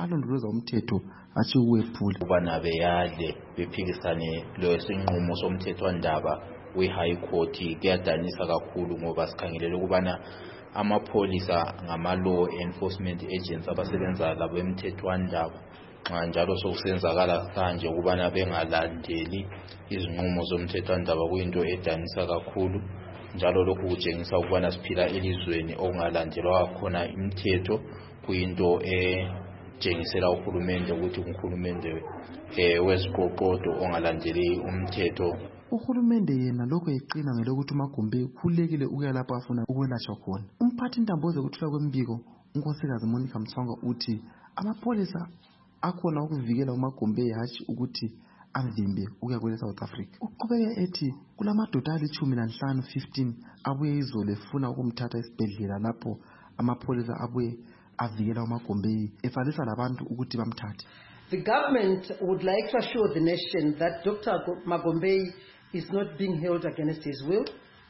alondoloza umthetho athi uwephula ubana beyale bephikisane lo sinqumo somthethwandaba we-high court kuyadanisa kakhulu ngoba sikhangelele ukubana amapholisa ngama-law enforcement agents abasebenza labo emthethwandaba nxa njalo sokusenzakala kanje ukubana bengalandeli izinqumo zomthethwandaba kuyinto edanisa kakhulu njalo lokhu kutshengisa ukubana siphila elizweni okungalandelwa khona imithetho kuyinto etshengisela uhulumende ukuthi uhulumende eh wesiqoqodo ongalandeli umthetho. Uhulumende yena lokho eqina ngelokuthi uMagombe khulekile ukuya lapho afuna ukwelatshwa khona. Umphathi Ntambo zokuthula kwembiko unkosikazi Monica Mtsonga uthi amapholisa akhona ukuvikela uMagombe hatshi ukuthi amvimbe ukuya kwele South Africa. Uqhubeka ethi kulamadoda alithumi nanhlanu fifteen abuye izolo efuna ukumthatha esibhedlela lapho amapholisa abuye avikela uMagombe efalisa labantu ukuthi bamthathe. The government would like to assure the nation that Doctor Magombe is not being held against his will.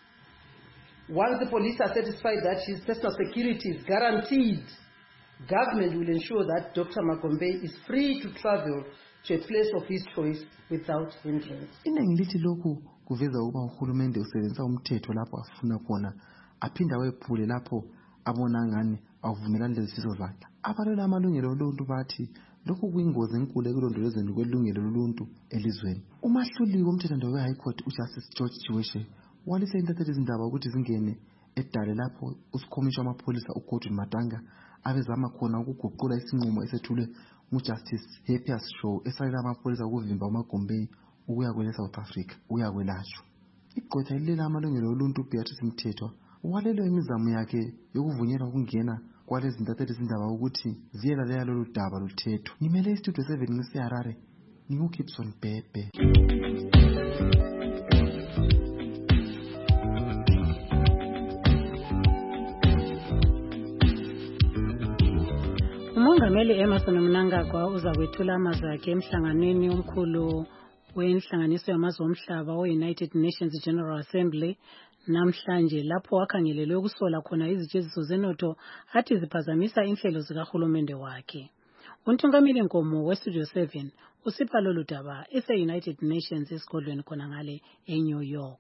Once the police are satisfied that his personal security is guaranteed, government will ensure that Doctor Magombe is free to travel to a place of his choice without hindrance. Inengi lithi lokhu kuveza ukuba uhulumende usebenzisa umthetho lapho afuna khona aphinda wephule lapho abona ngani avumelana lezifiso zakhe. Abalwela amalungelo oluntu bathi lokhu kuyingozi enkulu ekulondolozweni kwelungelo loluntu elizweni. Umahluli womthethwandaba we-High Court uJustice George Chiweshe walise intatheli izindaba ukuthi zingene edale lapho usikhomishwa amapholisa uGordon Matanga abezama khona ukuguqula isinqumo esethulwe nguJustice Happiest Shaw esalela amapholisa ukuvimba uMagombe ukuya kwele South Africa uya kwelashwa. Igqwetha lilela amalungelo oluntu Beatrice Mthethwa walelo imizamo yakhe yokuvunyelwa ukungena kwalezi intatheli izindaba ukuthi viyela leya lolu daba luthethwa. Ngimele istudio seven ngisiHarare nginguGibson Bebe. Umongameli Emmerson Mnangagwa uza kwethula amazwi akhe emhlanganweni omkhulu wenhlanganiso yamazwe omhlaba we-United Nations General Assembly namhlanje lapho wakhangelelwe ukusola khona izijeziso zenotho athi ziphazamisa inhlelo zikahulumende wakhe. Untungameli Nkomo weStudio seven usipha lolu daba ese-United Nations esigodlweni khona ngale eNew York.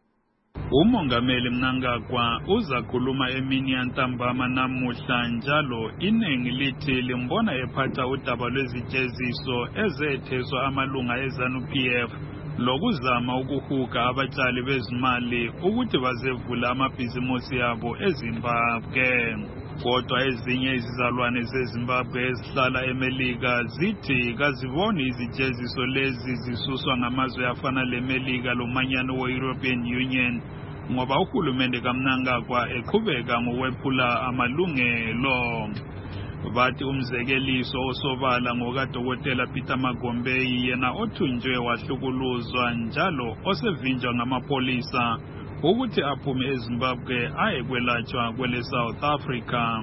Umongameli Mnangagwa uzakhuluma emini yantambama namuhla njalo inengi lithi limbona ephatha udaba lwezijeziso ezetheswa amalunga eZANU-P F lokuzama ukuhuga abatshali bezimali ukuthi bazevula amabhizimusi yabo eZimbabwe. Kodwa ezinye izizalwane zeZimbabwe ezihlala eMelika zithi kaziboni izijeziso lezi zisuswa ngamazwe afana leMelika lomanyano we-European Union ngoba uhulumende kaMnangagwa eqhubeka ngokwephula amalungelo. Bathi umzekeliso osobala ngokadokotela Peter Magombe yena othunjwe wahlukuluzwa njalo osevinjwa ngamapolisa ukuthi aphume eZimbabwe aye kwelatshwa kwele South Africa.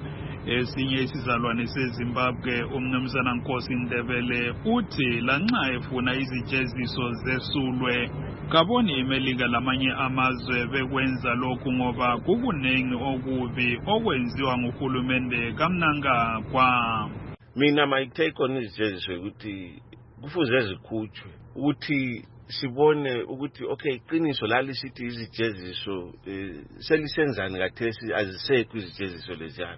Esinye isizalwane seZimbabwe umnumzana Nkosi Ndebele uthi lanxa efuna izijeziso zesulwe kaboni iMelika lamanye amazwe bekwenza lokhu ngoba kukunengi okubi okwenziwa nguhulumende kaMnangagwa. Mina my take on izijeziso ukuthi kufuze zikhutshwe ukuthi sibone ukuthi okay iqiniso lalisithi izijeziso selisenzani kathesi azisekho izijeziso lezana.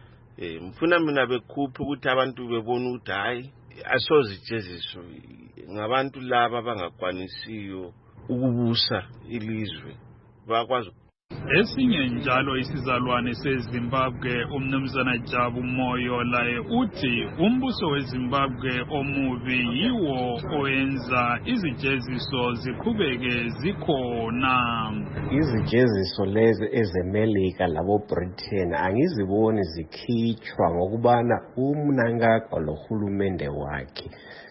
Eh mfuna mina bekhuphe ukuthi abantu bebona ukuthi hayi asozijeziso ngabantu laba bangakwanisiyo ukubusa ilizwe bakwazi. Esinye njalo isizalwane seZimbabwe umnumzana Jabu Moyo laye uthi umbuso weZimbabwe omubi yiwo oyenza izijeziso ziqhubeke zikhona. Izijeziso lezi ezeMelika labo Britain angiziboni zikhitshwa ngokubana uMnangagwa lohulumende wakhe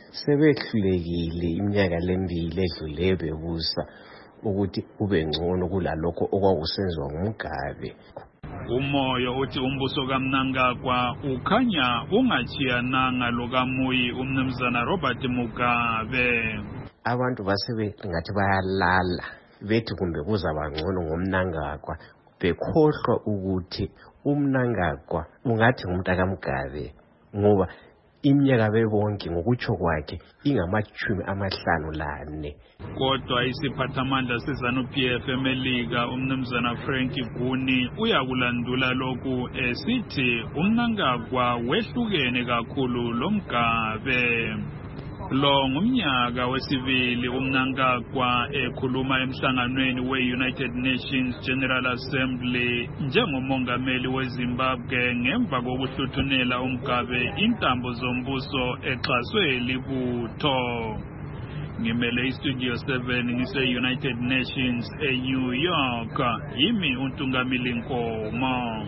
sebehlulekile iminyaka lemibili edluleyo bebusa ukuthi ube ngcono kulalokho okwakusenziwa nguMugabe. Umoyo uthi umbuso kaMnangagwa ukhanya ungachiyananga lokamuyi umnumzana Robert Mugabe. Abantu basebe ngathi bayalala bethi kumbe kuzaba ngcono ngomNangagwa bekhohlwa ukuthi uMnangagwa ungathi ngumuntu kaMugabe ngoba iminyaka bebonke ngokutsho kwakhe ingamachumi amahlanu lane. Kodwa isiphathamandla seZanu-P F eMelika umnumzana Frank Guni uyakulandula lokhu esithi uMnangagwa wehlukene kakhulu loMgabe. Lo ngumnyaka wesibili uMnangagwa ekhuluma emhlanganweni we-United Nations General Assembly njengomongameli weZimbabwe ngemva kokuhluthunela uMgabe intambo zombuso exhaswe libutho. Ngimele iStudio seven ngise-United Nations eNew York, yimi uNtungamili Nkomo.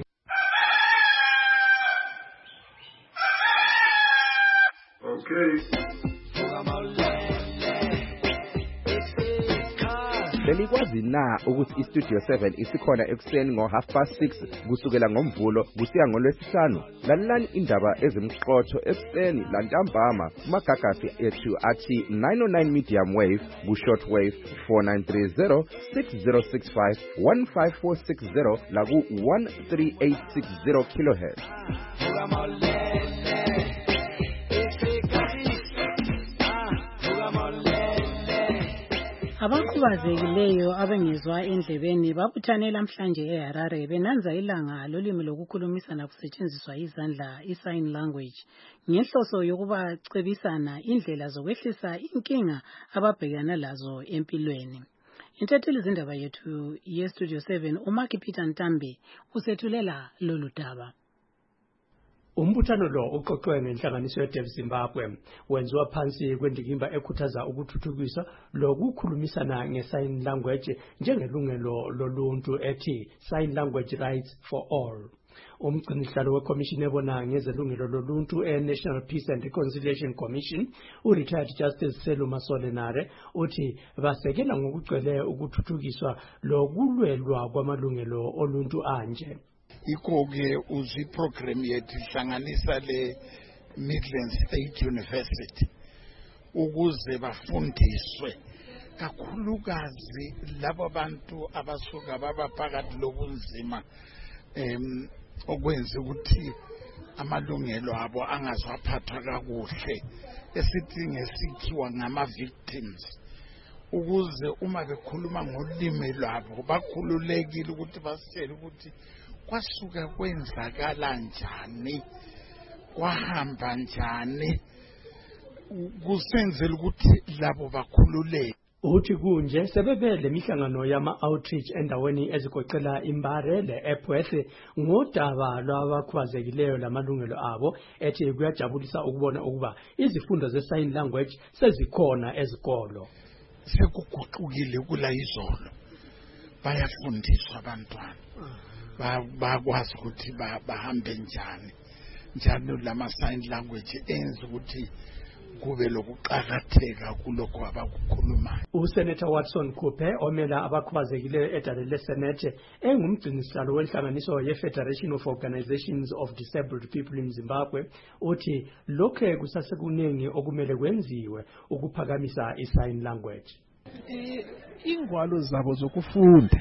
Okay. Belikwazi na ukuthi iStudio seven isikhona ekuseni ngo half past six kusukela ngomvulo kusiya ngolwesihlanu. Lalelani indaba ezimqotho ekuseni lantambama kumagagasi ethu athi nine oh nine medium wave ku short wave four nine three zero six zero six five one five four six zero la ku one three eight six zero kilohertz. Abakhubazekileyo abengezwa endlebeni babuthane namhlanje eHarare benanza ilanga lolimi lokukhulumisana kusetshenziswa izandla i-sign language ngenhloso yokubacebisana indlela zokwehlisa inkinga ababhekana lazo empilweni. Intatheli zindaba yethu yeStudio seven uMark Peter Ntambi usethulela lolu daba. Umbuthano lo uqoqwe ngenhlanganiso ye-Deaf Zimbabwe wenziwa phansi kwendikimba ekhuthaza ukuthuthukiswa lokukhulumisana nge-sign language njengelungelo loluntu ethi Sign Language Rights for All. Umgcinihlalo weCommission ebona ngezelungelo loluntu e-National Peace and Reconciliation Commission, u-Retired Justice Selu Masolenare, uthi basekela ngokugcwele ukuthuthukiswa lokulwelwa kwamalungelo oluntu anje. Ikoke uzi program yethu ihlanganisa le Midland State University ukuze bafundiswe kakhulukazi labo bantu abasuka baba phakathi lobunzima em okwenza ukuthi amalungelo abo angazwaphathwa kakuhle esithi ngesikhiwa ngama victims ukuze uma bekhuluma ngolimi lwabo bakhululekile ukuthi basitshele ukuthi kwasuka kwenzakala njani kwahamba njani kusenzela ukuthi labo bakhululeke. Uthi kunje sebebele mihlangano yama outreach endaweni ezigoqela iMbare le-Epworth ngodaba lwabakhubazekileyo lamalungelo abo ethi kuyajabulisa ukubona ukuba izifundo ze-sign language sezikhona ezikolo. Sekuguqukile kula izolo bayafundiswa abantwana bakwazi ukuthi bahambe njani njalo lama sign language enza ukuthi kube lokuqhakatheka kulokho abakukhulumayo. USenator Watson Kupe omela abakhubazekileyo edale leSenate engumgcinisihlalo wenhlanganiso ye-Federation of Organizations of Disabled People in Zimbabwe uthi lokho kusasekuningi okumele kwenziwe ukuphakamisa i-sign language. Ingwalo zabo zokufunda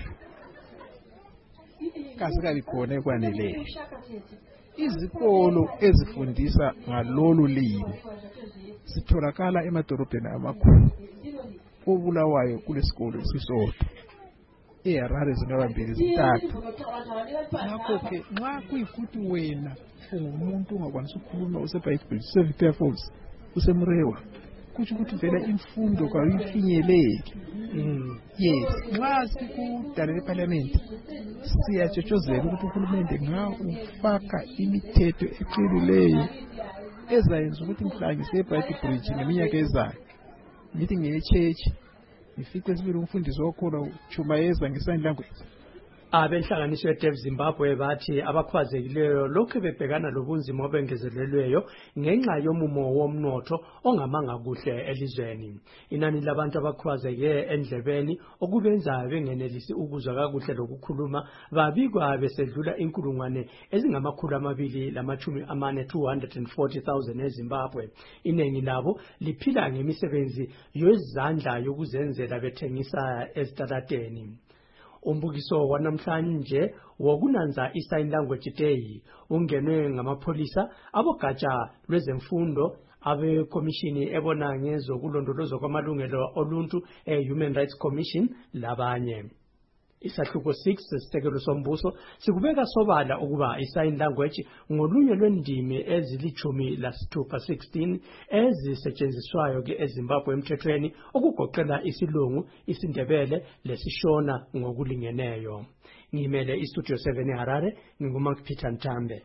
kasikabi khona ekwaneleyo. Izikolo ezifundisa ngalolu limi sitholakala emadolobheni amakhulu. Obulawayo kulesikolo esisodwa. eHarare zingaba mbili zintathu. Ngakho-ke nxa kuyikuthi wena ungumuntu ungakwanisa ukukhuluma usebhayibheli useVictoria Falls usemrewa kuthi ukuthi vele imfundo kayifinyeleki. Yes, nxa sikudala eParliament siyatshotshozelwa ukuthi uhulumende nga ufaka imithetho eqinileyo ezayenza ukuthi mhla ngisebhayibheli bridge ngeminyaka ezayo ngithi ngeyechechi ngifice sibili umfundisi wakhona uchumayeza nge-sign language. Abenhlanganiso ye-Deaf Zimbabwe bathi abakhubazekileyo lokhu bebhekana lobunzima obengezelelweyo ngenxa yomumo womnotho ongamanga kuhle elizweni. Inani labantu abakhubazeke endlebeni okubenza bengenelisi ukuzwa kakuhle lokukhuluma babikwa besedlula inkulungwane ezingamakhulu amabili lamachumi amane two hundred forty thousand eZimbabwe. Inengi labo liphila ngemisebenzi yezandla yokuzenzela bethengisa ezitalateni. Umbukiso wanamhlanje wokunanza i-Sign Language Day ungenwe ngamapholisa abogatsha lwezemfundo abekomishini ebona ngezokulondolozwa kwamalungelo oluntu e-Human Rights Commission labanye. Isahluko six sesisekelo sombuso sikubeka sobala ukuba i-sign language ngolunye lwendimi ezilichumi lasithupha sixteen ezisetshenziswayo ke eZimbabwe emthethweni okugoqela isilungu, isindebele lesishona ngokulingeneyo. Ngimele iStudio seven eHarare, nginguma Peter Ntambe.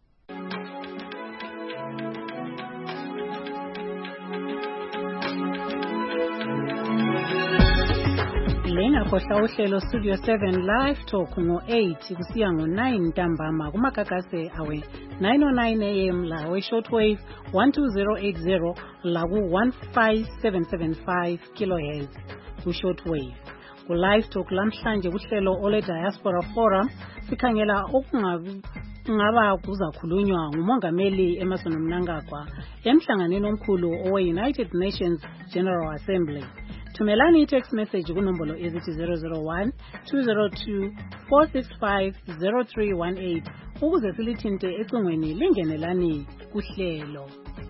Lenga khohla uhlelo Studio seven Live Talk ngo eight kusiya ngo nine ntambama kumakakase awe nine oh nine a m la we shortwave one two zero eight zero la ku one five seven seven five kilohertz ku shortwave. Ku Live Talk lamhlanje kuhlelo ole Diaspora Forum sikhangela okungabi ngaba kuzakhulunywa ngumongameli Emmerson Mnangagwa emhlanganweni omkhulu owe United Nations General Assembly. Tumelani text message kunombolo ezithi zero zero one two zero two four six five zero three one eight ukuze silithinte ecingweni lingenelani kuhlelo.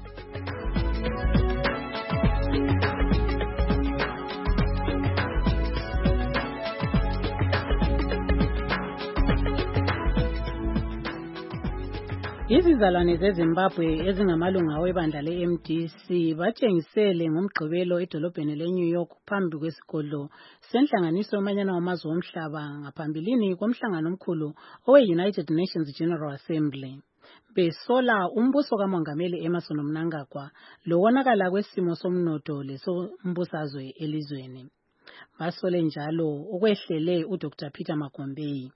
Izizalwane zeZimbabwe ezingamalunga webandla le-M D C batshengisele ngomgqibelo edolobheni le-New York phambi kwesigodlo senhlanganiso yomanyano wamazwe omhlaba ngaphambilini komhlangano omkhulu owe-United Nations General Assembly. Besola umbuso kamongameli Emmerson Mnangagwa lowonakala kwesimo somnotho lesombusazwe elizweni. Basole njalo okwehlele uDoctor Peter Magombei.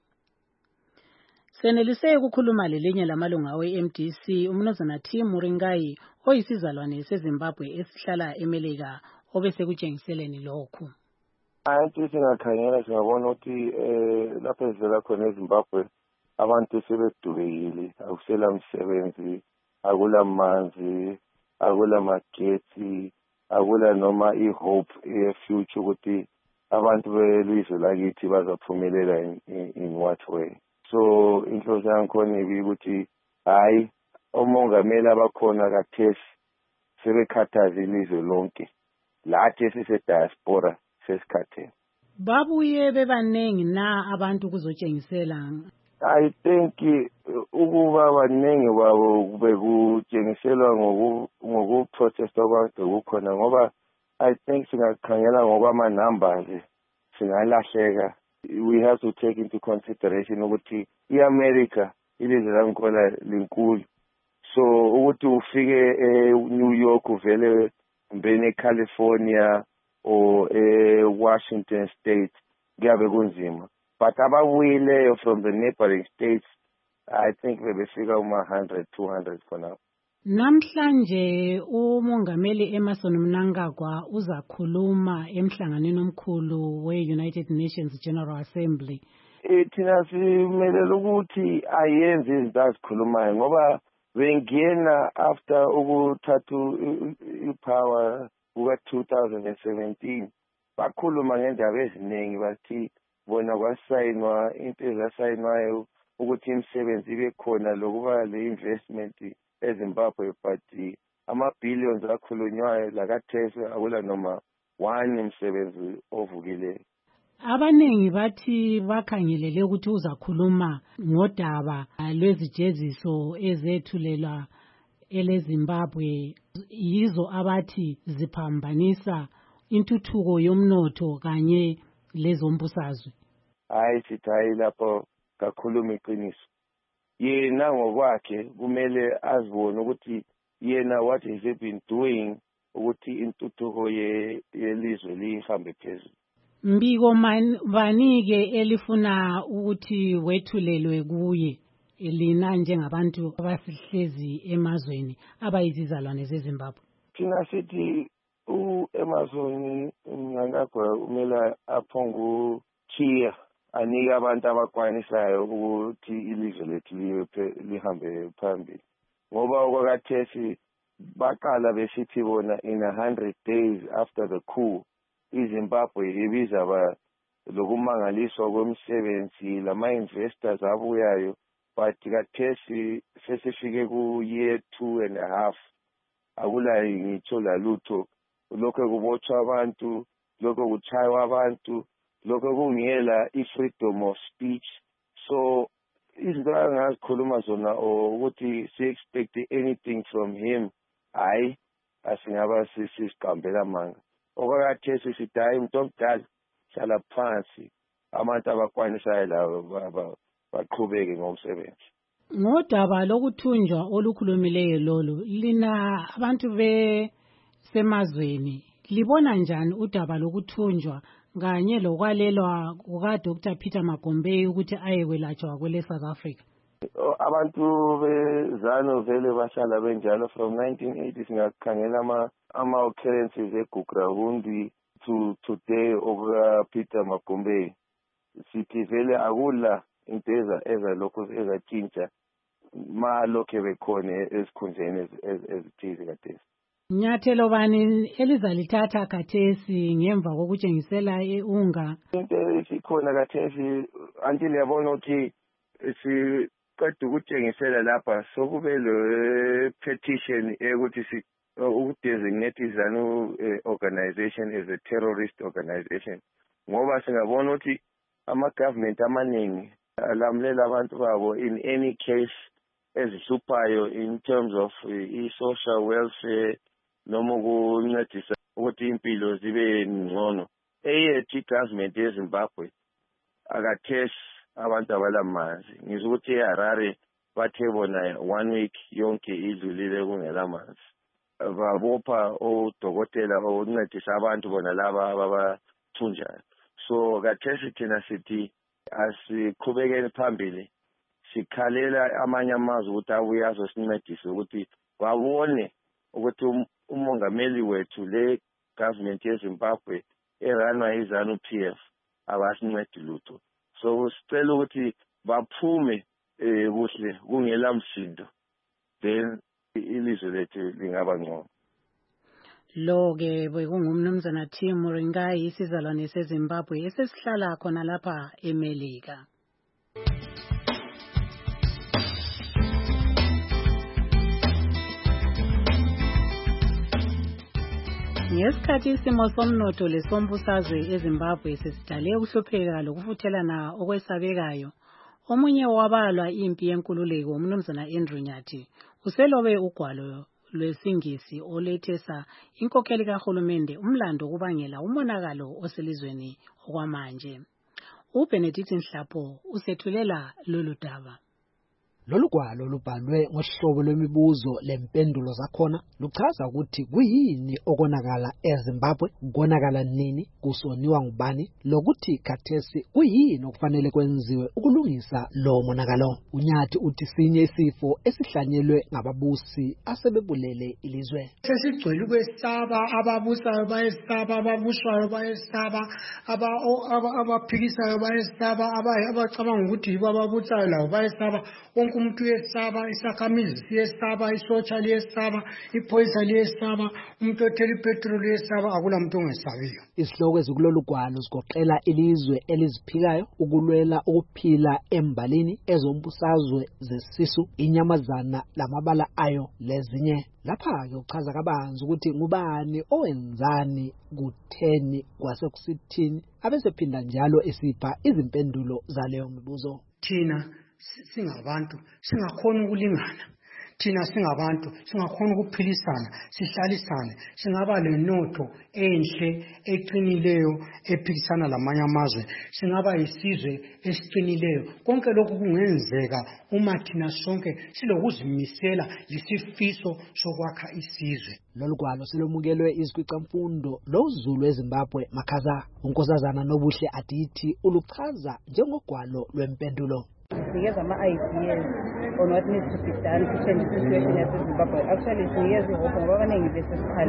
Senelise ukukhuluma lelinye lamalunga we-M D C umnozana T Muringai oyisizalwane seZimbabwe esihlala eMelika obese kutshengiseleni lokho. Ayithi singakhangela singabona ukuthi eh lapha ezela khona eZimbabwe abantu sebedubekile, akusela umsebenzi, akula manzi, akula magetsi, akula noma ihope ye-future ukuthi abantu belizwe lakithi bazaphumelela in, in, in what way. So inhloso yankhona ukuthi hayi omongameli abakhona kathesi sebekhathaza ilizwe lonke lathi sise diaspora sesikhatheni. Babuye bebanengi na abantu kuzotshengisela? I think ukuba abanengi babo bekutshengiselwa ngoku ngokuprotesta kwabantu kukhona ngoba I think singakhangela ngokwama numbers singalahleka. We have to take into consideration ukuthi iAmerica ilizwe langikhona linkulu, so ukuthi ufike eNew York uvele mbene eCalifornia or eWashington State kuyabe kunzima, but ababuyileyo from the neighboring states I think bebefika uma one hundred two hundred for now. Namhlanje umongameli Emmerson Mnangagwa uzakhuluma emhlanganweni omkhulu we-United Nations General Assembly. Thina simelele ukuthi ayenze izinto azikhulumayo ngoba bengena after ukuthatha ipower kuka two thousand seventeen bakhuluma ngendaba eziningi bathi bona kwasayinwa into ezasayinwayo ukuthi imisebenzi ibe khona lokuba le investment eZimbabwe, but ama-billions akhulunywayo lakathesi akula noma one umsebenzi ovukile. Abanengi bathi bakhangelele ukuthi uzakhuluma ngodaba lwezijeziso ezethulela eleZimbabwe yizo abathi ziphambanisa intuthuko yomnotho kanye lezombusazwe. Hayi sithi hayi lapho kakhuluma iqiniso. Yena ngokwakhe kumele azibone ukuthi yena what has he been doing ukuthi intuthuko yelizwe lihambe phezulu. Mbiko banike elifuna ukuthi wethulelwe kuye lina njengabantu abasihlezi emazweni abayizizalwane zeZimbabwe. Thina sithi uEmmerson Mnangagwa kumele aphongu kia anike abantu abakwanisayo ukuthi ilizwe lethu lihambe phambili ngoba okwakathesi baqala besithi bona in a hundred days after the coup iZimbabwe ibiza ba lokumangaliswa kwemisebenzi lama-investors abuyayo, but kathesi sesifike ku-year two and a half akula ngitsho lalutho, lokho kubotshwa abantu, lokho kuchaywa abantu, lokho kungela i-freedom of speech. So izinto angazikhuluma zona ukuthi si-expect anything from him, hayi asingaba sisiqambela amanga. Okwakathesi sithi hayi umuntu omdala hlala phansi, abantu abakwanisayo labo baqhubeke ngomsebenzi. Ngodaba lokuthunjwa olukhulumileyo lolu, lina abantu besemazweni libona njani udaba lokuthunjwa kanye lokwalelwa kuka Doctor Peter Magombei ukuthi ayekwelatshwa kwele South Africa? Abantu bezano vele bahlala benjalo from nineteen eighty singakhangela ama ama occurrences eGugrahundi to today okuka Peter Magombei. Sithi vele akula into eza eza lokho ezatshintsha malokho bekhona esikhundleni ezithize kathesi. Nyathelo bani elizalithatha kathesi ngemva kokutshengisela eUnga? Into esikhona kathesi until yabona ukuthi siqeda ukutshengisela lapha sokube le petition ukuthi si ukudesignate izanu organization as a terrorist organization, ngoba singabona ukuthi ama-government amaningi alamulela abantu babo in any case ezihluphayo in terms of i-social welfare noma ukuncedisa ukuthi impilo zibe ngcono. Eyethu i-government yeZimbabwe akatheshi abantu abalamanzi. Ngizwe ukuthi eHarare bathe bona one week yonke idlulile kungelamanzi. Babopha odokotela okuncedisa abantu bona laba ababathunjayo. So kathesi thina sithi asiqhubekeni phambili, sikhalela amanye amazwe ukuthi abuye azosincedisa ukuthi babone ukuthi umongameli wethu le government yeZimbabwe eranwa izanu P F abasincedi lutho. So sicela ukuthi baphume kuhle kungela msindo, then ilizwe lethu lingaba ngcono. Lo ke bekungumnumzana Tim Moringai, isizalwane seZimbabwe esesihlala khona lapha eMelika. Ngesikhathi isimo somnotho lesombusazwe eZimbabwe sesidale ukuhlupheka lokufuthelana okwesabekayo, omunye wabalwa impi yenkululeko umnumzana Andrew Nyathi uselobe ugwalo lwesingisi olethesa inkokheli kahulumende umlando kubangela umonakalo oselizweni okwamanje. uBenedict Nhlapho usethulela lolu daba. Lolu gwalo lubhalwe ngohlobo lwemibuzo lempendulo zakhona luchaza ukuthi kuyini okonakala eZimbabwe, konakala nini, kusoniwa ngubani, lokuthi khathesi kuyini okufanele kwenziwe ukulungisa lo monakalo. uNyathi uthi sinye isifo esihlanyelwe ngababusi asebebulele ilizwe. Sesigcwele ukwesaba, ababusayo bayesaba, ababuswayo bayesaba, abaphikisayo bayesaba, abacabanga ukuthi yibo ababusayo labo bayesaba. Umuntu uyesaba, isakhamizi siyesaba, isotsha liyesaba, iphoyisa liyesaba, umuntu othela ipetroli liyesaba, akula muntu ongesabiyo. Isihloko ezikulolu gwalo zigoqela ilizwe eliziphikayo, ukulwela ukuphila embalini, ezombusazwe zesisu, inyamazana lamabala ayo lezinye. Lapha-ke uchaza kabanzi ukuthi ngubani owenzani kutheni kwasekusithini, abesephinda njalo esipha izimpendulo zaleyo mibuzo. Thina singabantu singakhona ukulingana, thina singabantu singakhona ukuphilisana, sihlalisane, singaba lenotho enhle eqinileyo ephikisana lamanye amazwe, singaba isizwe esiqinileyo. Konke lokhu kungenzeka uma thina sonke silokuzimisela lesifiso sokwakha isizwe. Lolu gwalo selomukelwe izikhwicamfundo lozulu eZimbabwe Makhaza. uNkosazana Nobuhle Adithi uluchaza njengogwalo lwempendulo. Because I'm ideas on what needs to be done to change the situation at Zimbabwe. Actually, it's years ago, from what I'm saying,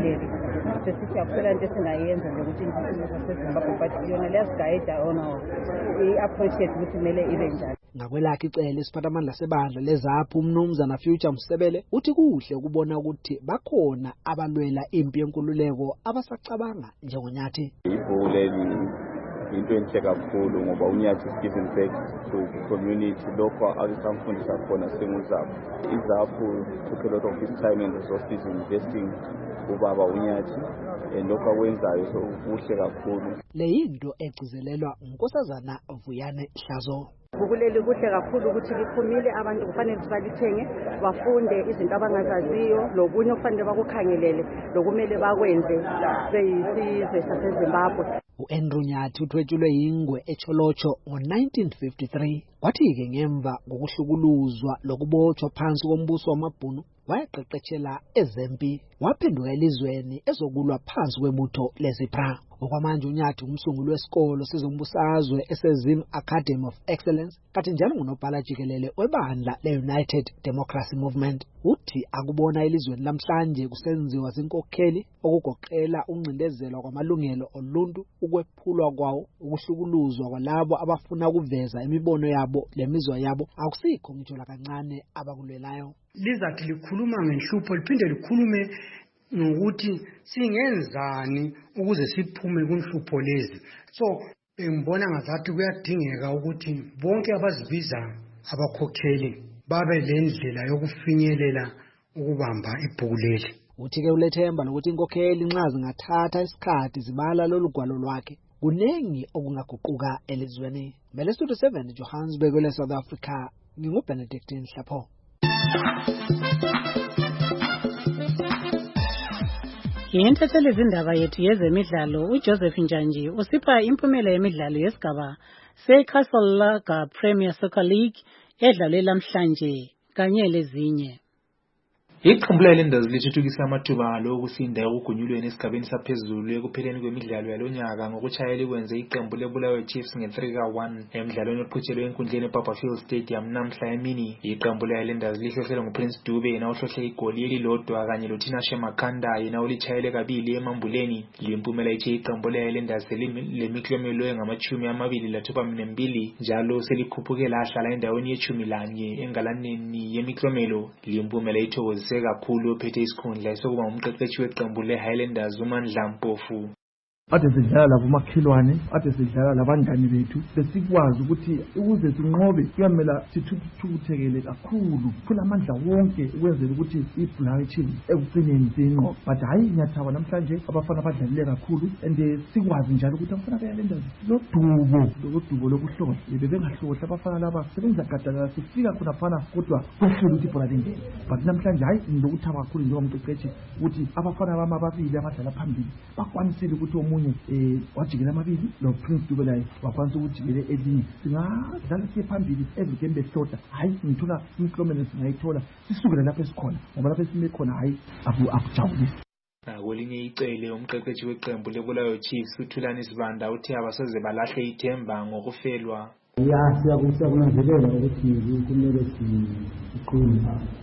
the city of Poland is in a year and the routine of Zimbabwe, but you know, let's guide on the approach which may even judge. Ngakwelakhe icele isiphathamandla sebandla lezaphu umnumzana Future Msebele uthi kuhle ukubona ukuthi bakhona abalwela impi yenkululeko abasacabanga njengoNyathi. Ibhuleni into enhle kakhulu ngoba unyathi is giving back to the community lokho akusamfundisa khona singuzapho. Izapho took a lot of his time and resources investing ubaba unyathi and lokho akwenzayo so kuhle kakhulu. Le yinto egcizelelwa unkosazana Vuyane Hlazo. Ukuleli kuhle kakhulu ukuthi liphumile abantu kufanele sibalithenge bafunde izinto abangazaziyo lokunye okufanele bakukhangelele lokumele bakwenze seyisizwe saseZimbabwe. U-Andrew Nyathi uthwetshulwe yingwe eCholocho ngo nineteen fifty-three kwathi-ke ngemva ngokuhlukuluzwa lokubotshwa phansi kombuso wamabhunu wayaqeqetshela ezempi waphenduka elizweni ezokulwa phansi kwebutho leZipra. Okwamanje uNyathi umsunguli wesikolo sezombusazwe eseZim Academy of Excellence kanti njalo ngunobhala jikelele webandla le-United Democracy Movement. Uthi akubona elizweni lamhlanje kusenziwa zinkokheli okugoqela uncindezelwa kwamalungelo oluntu, ukwephulwa kwawo, ukuhlukuluzwa kwalabo abafuna ukuveza imibono yabo lemizwa yabo akusikho ngitsho kancane abakulwelayo. Lizathi likhuluma ngenhlupho liphinde likhulume nokuthi singenzani ukuze siphume kunhlupho lezi. So ngibona ngazathi kuyadingeka ukuthi bonke abazibiza abakhokheli babe lendlela yokufinyelela ukubamba ibhuku leli. Uthi-ke ulethemba lokuthi inkokheli nxa zingathatha isikhathi zibala lolu gwalo lwakhe kunengi okungaguquka elizweni. Mele Studio seven Johannesburg le South Africa nginguBenedict Nhlapho. Yintatheli izindaba yethu yezemidlalo uJoseph Njanji usipha impumela yemidlalo yesigaba seCastle Lager Premier Soccer League edlalwe lamhlanje kanye lezinye. Iqembu leLenders lithuthukisa amathuba alo okusinda ukugunyulweni esigabeni saphezulu ekupheleni kwemidlalo yalonyaka ngokuchayela ikwenze iqembu leBulawayo Chiefs nge-three ka one emidlalweni oqhutshelwe enkundleni eBarberfield Stadium namhla emini. Iqembu leLenders lihlohlelwe nguPrince Dube yena ohlohle igoli elilodwa kanye loTinashe Makhanda yena olichayele kabili emambuleni. Limpumela ithe iqembu leLenders lemiklomelo engamachumi amabili lathupha nembili njalo selikhuphuke lahlala endaweni yechumi lanye engalaneni yemiklomelo. Limpumela ithokoze kakhulu ophethe isikhundla sokuba umqeqeshi weqembu leHighlanders uMandla Mpofu. Ade sidlala labo makhelwane, ade sidlala labangani bethu, besikwazi ukuthi ukuze sinqobe kuyamela sithuthukele kakhulu. Kula amandla wonke ukwenzela ukuthi iBulawayo Chiefs ekugcineni sinqobe. But hayi nyathaba namhlanje abafana badlalile kakhulu and sikwazi njalo ukuthi abafana beyalenza lodubo, lodubo lokuhlohla. Bebengahlohla abafana laba sebenza gadala sifika khona phana kodwa kuhlula ukuthi ibhola lingene. But namhlanje hayi ngilokuthaba kakhulu njengomqeqeshi ukuthi abafana bama ababili abadlala phambili bakwanisile ukuthi omunye eh wajikela amabili lo Prince Dube laye wakwanisa ukujikela elinye. Singadlala siye phambili every game besihlola. Hayi ngithola imiklomelo singayithola sisukela lapho esikhona ngoba lapho esime khona hayi akujabulisi. Kwelinye icele umqeqeshi weqembu leBulawayo Chiefs uThulani Sibanda uthi abasoze balahle ithemba ngokufelwa. Ya siyakusa kunanzelela ukuthi kumele siqine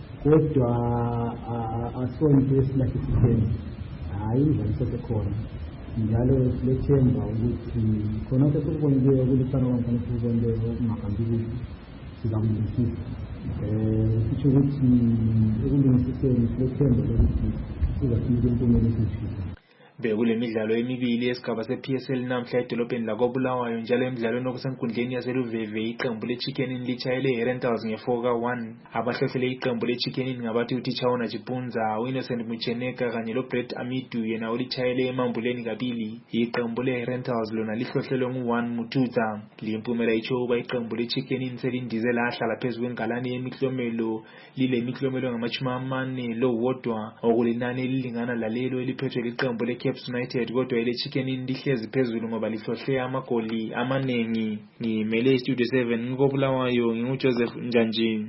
kodwa asonto esilahle ithemba. Hayi ngizanto khona njalo silethemba ukuthi khona sekubonile ukulithana kwamanye kubonile ukungahambi kuhle sizakulungisa. Eh sisho ukuthi ukulungiseni silethemba ukuthi sizafika impumela esihle. Bekule midlalo emibili esigaba seP S L namhla edolobheni lakoBulawayo njalo emidlalweni okusenkundleni yaseLuveve iqembu leChicken Inn lichayele iRentals nge-four ka one. Abahlohlele iqembu leChicken Inn ngabathi uTichaona Chipunza, uInnocent Mucheneka kanye loBrett Amidu yena olichayele emambuleni kabili. Iqembu leRentals lona lihlohlelwe ngu-one Mututsa. Limpumela icho uba iqembu leChicken Inn selindize lahlala phezu kwengalane yemiklomelo lile miklomelo ngamachumi amane lo wodwa okulinani elilingana lalelo eliphethwe liqembu le Cape United kodwa ile Chicken Inn lihlezi phezulu ngoba lihlohle amagoli amanengi. Ngimele Studio seven ngobulawayo nginguJoseph Njanji.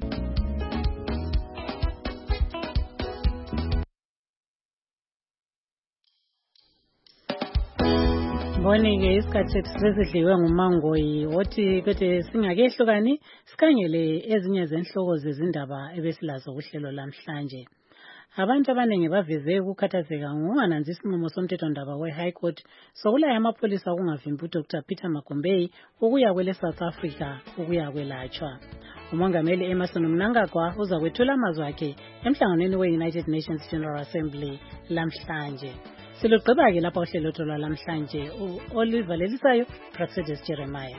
Mbonike isikhathi sethu sesidliwe nguMangoyi wothi kade singakehlukani sikhangele ezinye zenhloko zezindaba ebesilazo kuhlelo lamhlanje. Abantu abaningi baveze ukukhathazeka ngokungananzi isinqumo somthethondaba we-High Court sokulaya amapholisa ukungavimbi uDr Peter Magombey ukuya kwele South Africa ukuya kwelatshwa. Umongameli Emmerson Mnangagwa uzakwethula amazwi akhe emhlanganweni we-United Nations General Assembly lamhlanje. Silugqiba-ke lapha uhlelo lwethu lwalamhlanje. U-Oliver Lelisayo, Praxedes Jeremiah.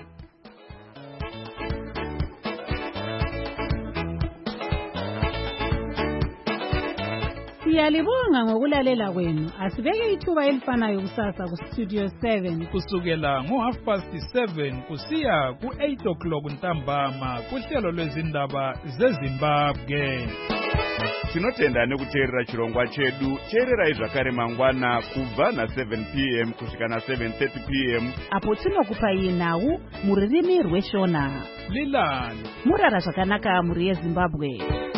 Siyalibonga ngokulalela kwenu. Asibeke ithuba elifanayo kusasa ku Studio seven kusukela ngo half past seven kusiya ku eight o'clock ntambama kuhlelo lwezindaba zeZimbabwe. Tinotenda nekuteerera chirongwa chedu. Teererai zvakare mangwana kubva na seven p m kusvika na seven thirty p m apo tinokupai nhau mururimi rweshona. Lilani murara zvakanaka muri yeZimbabwe.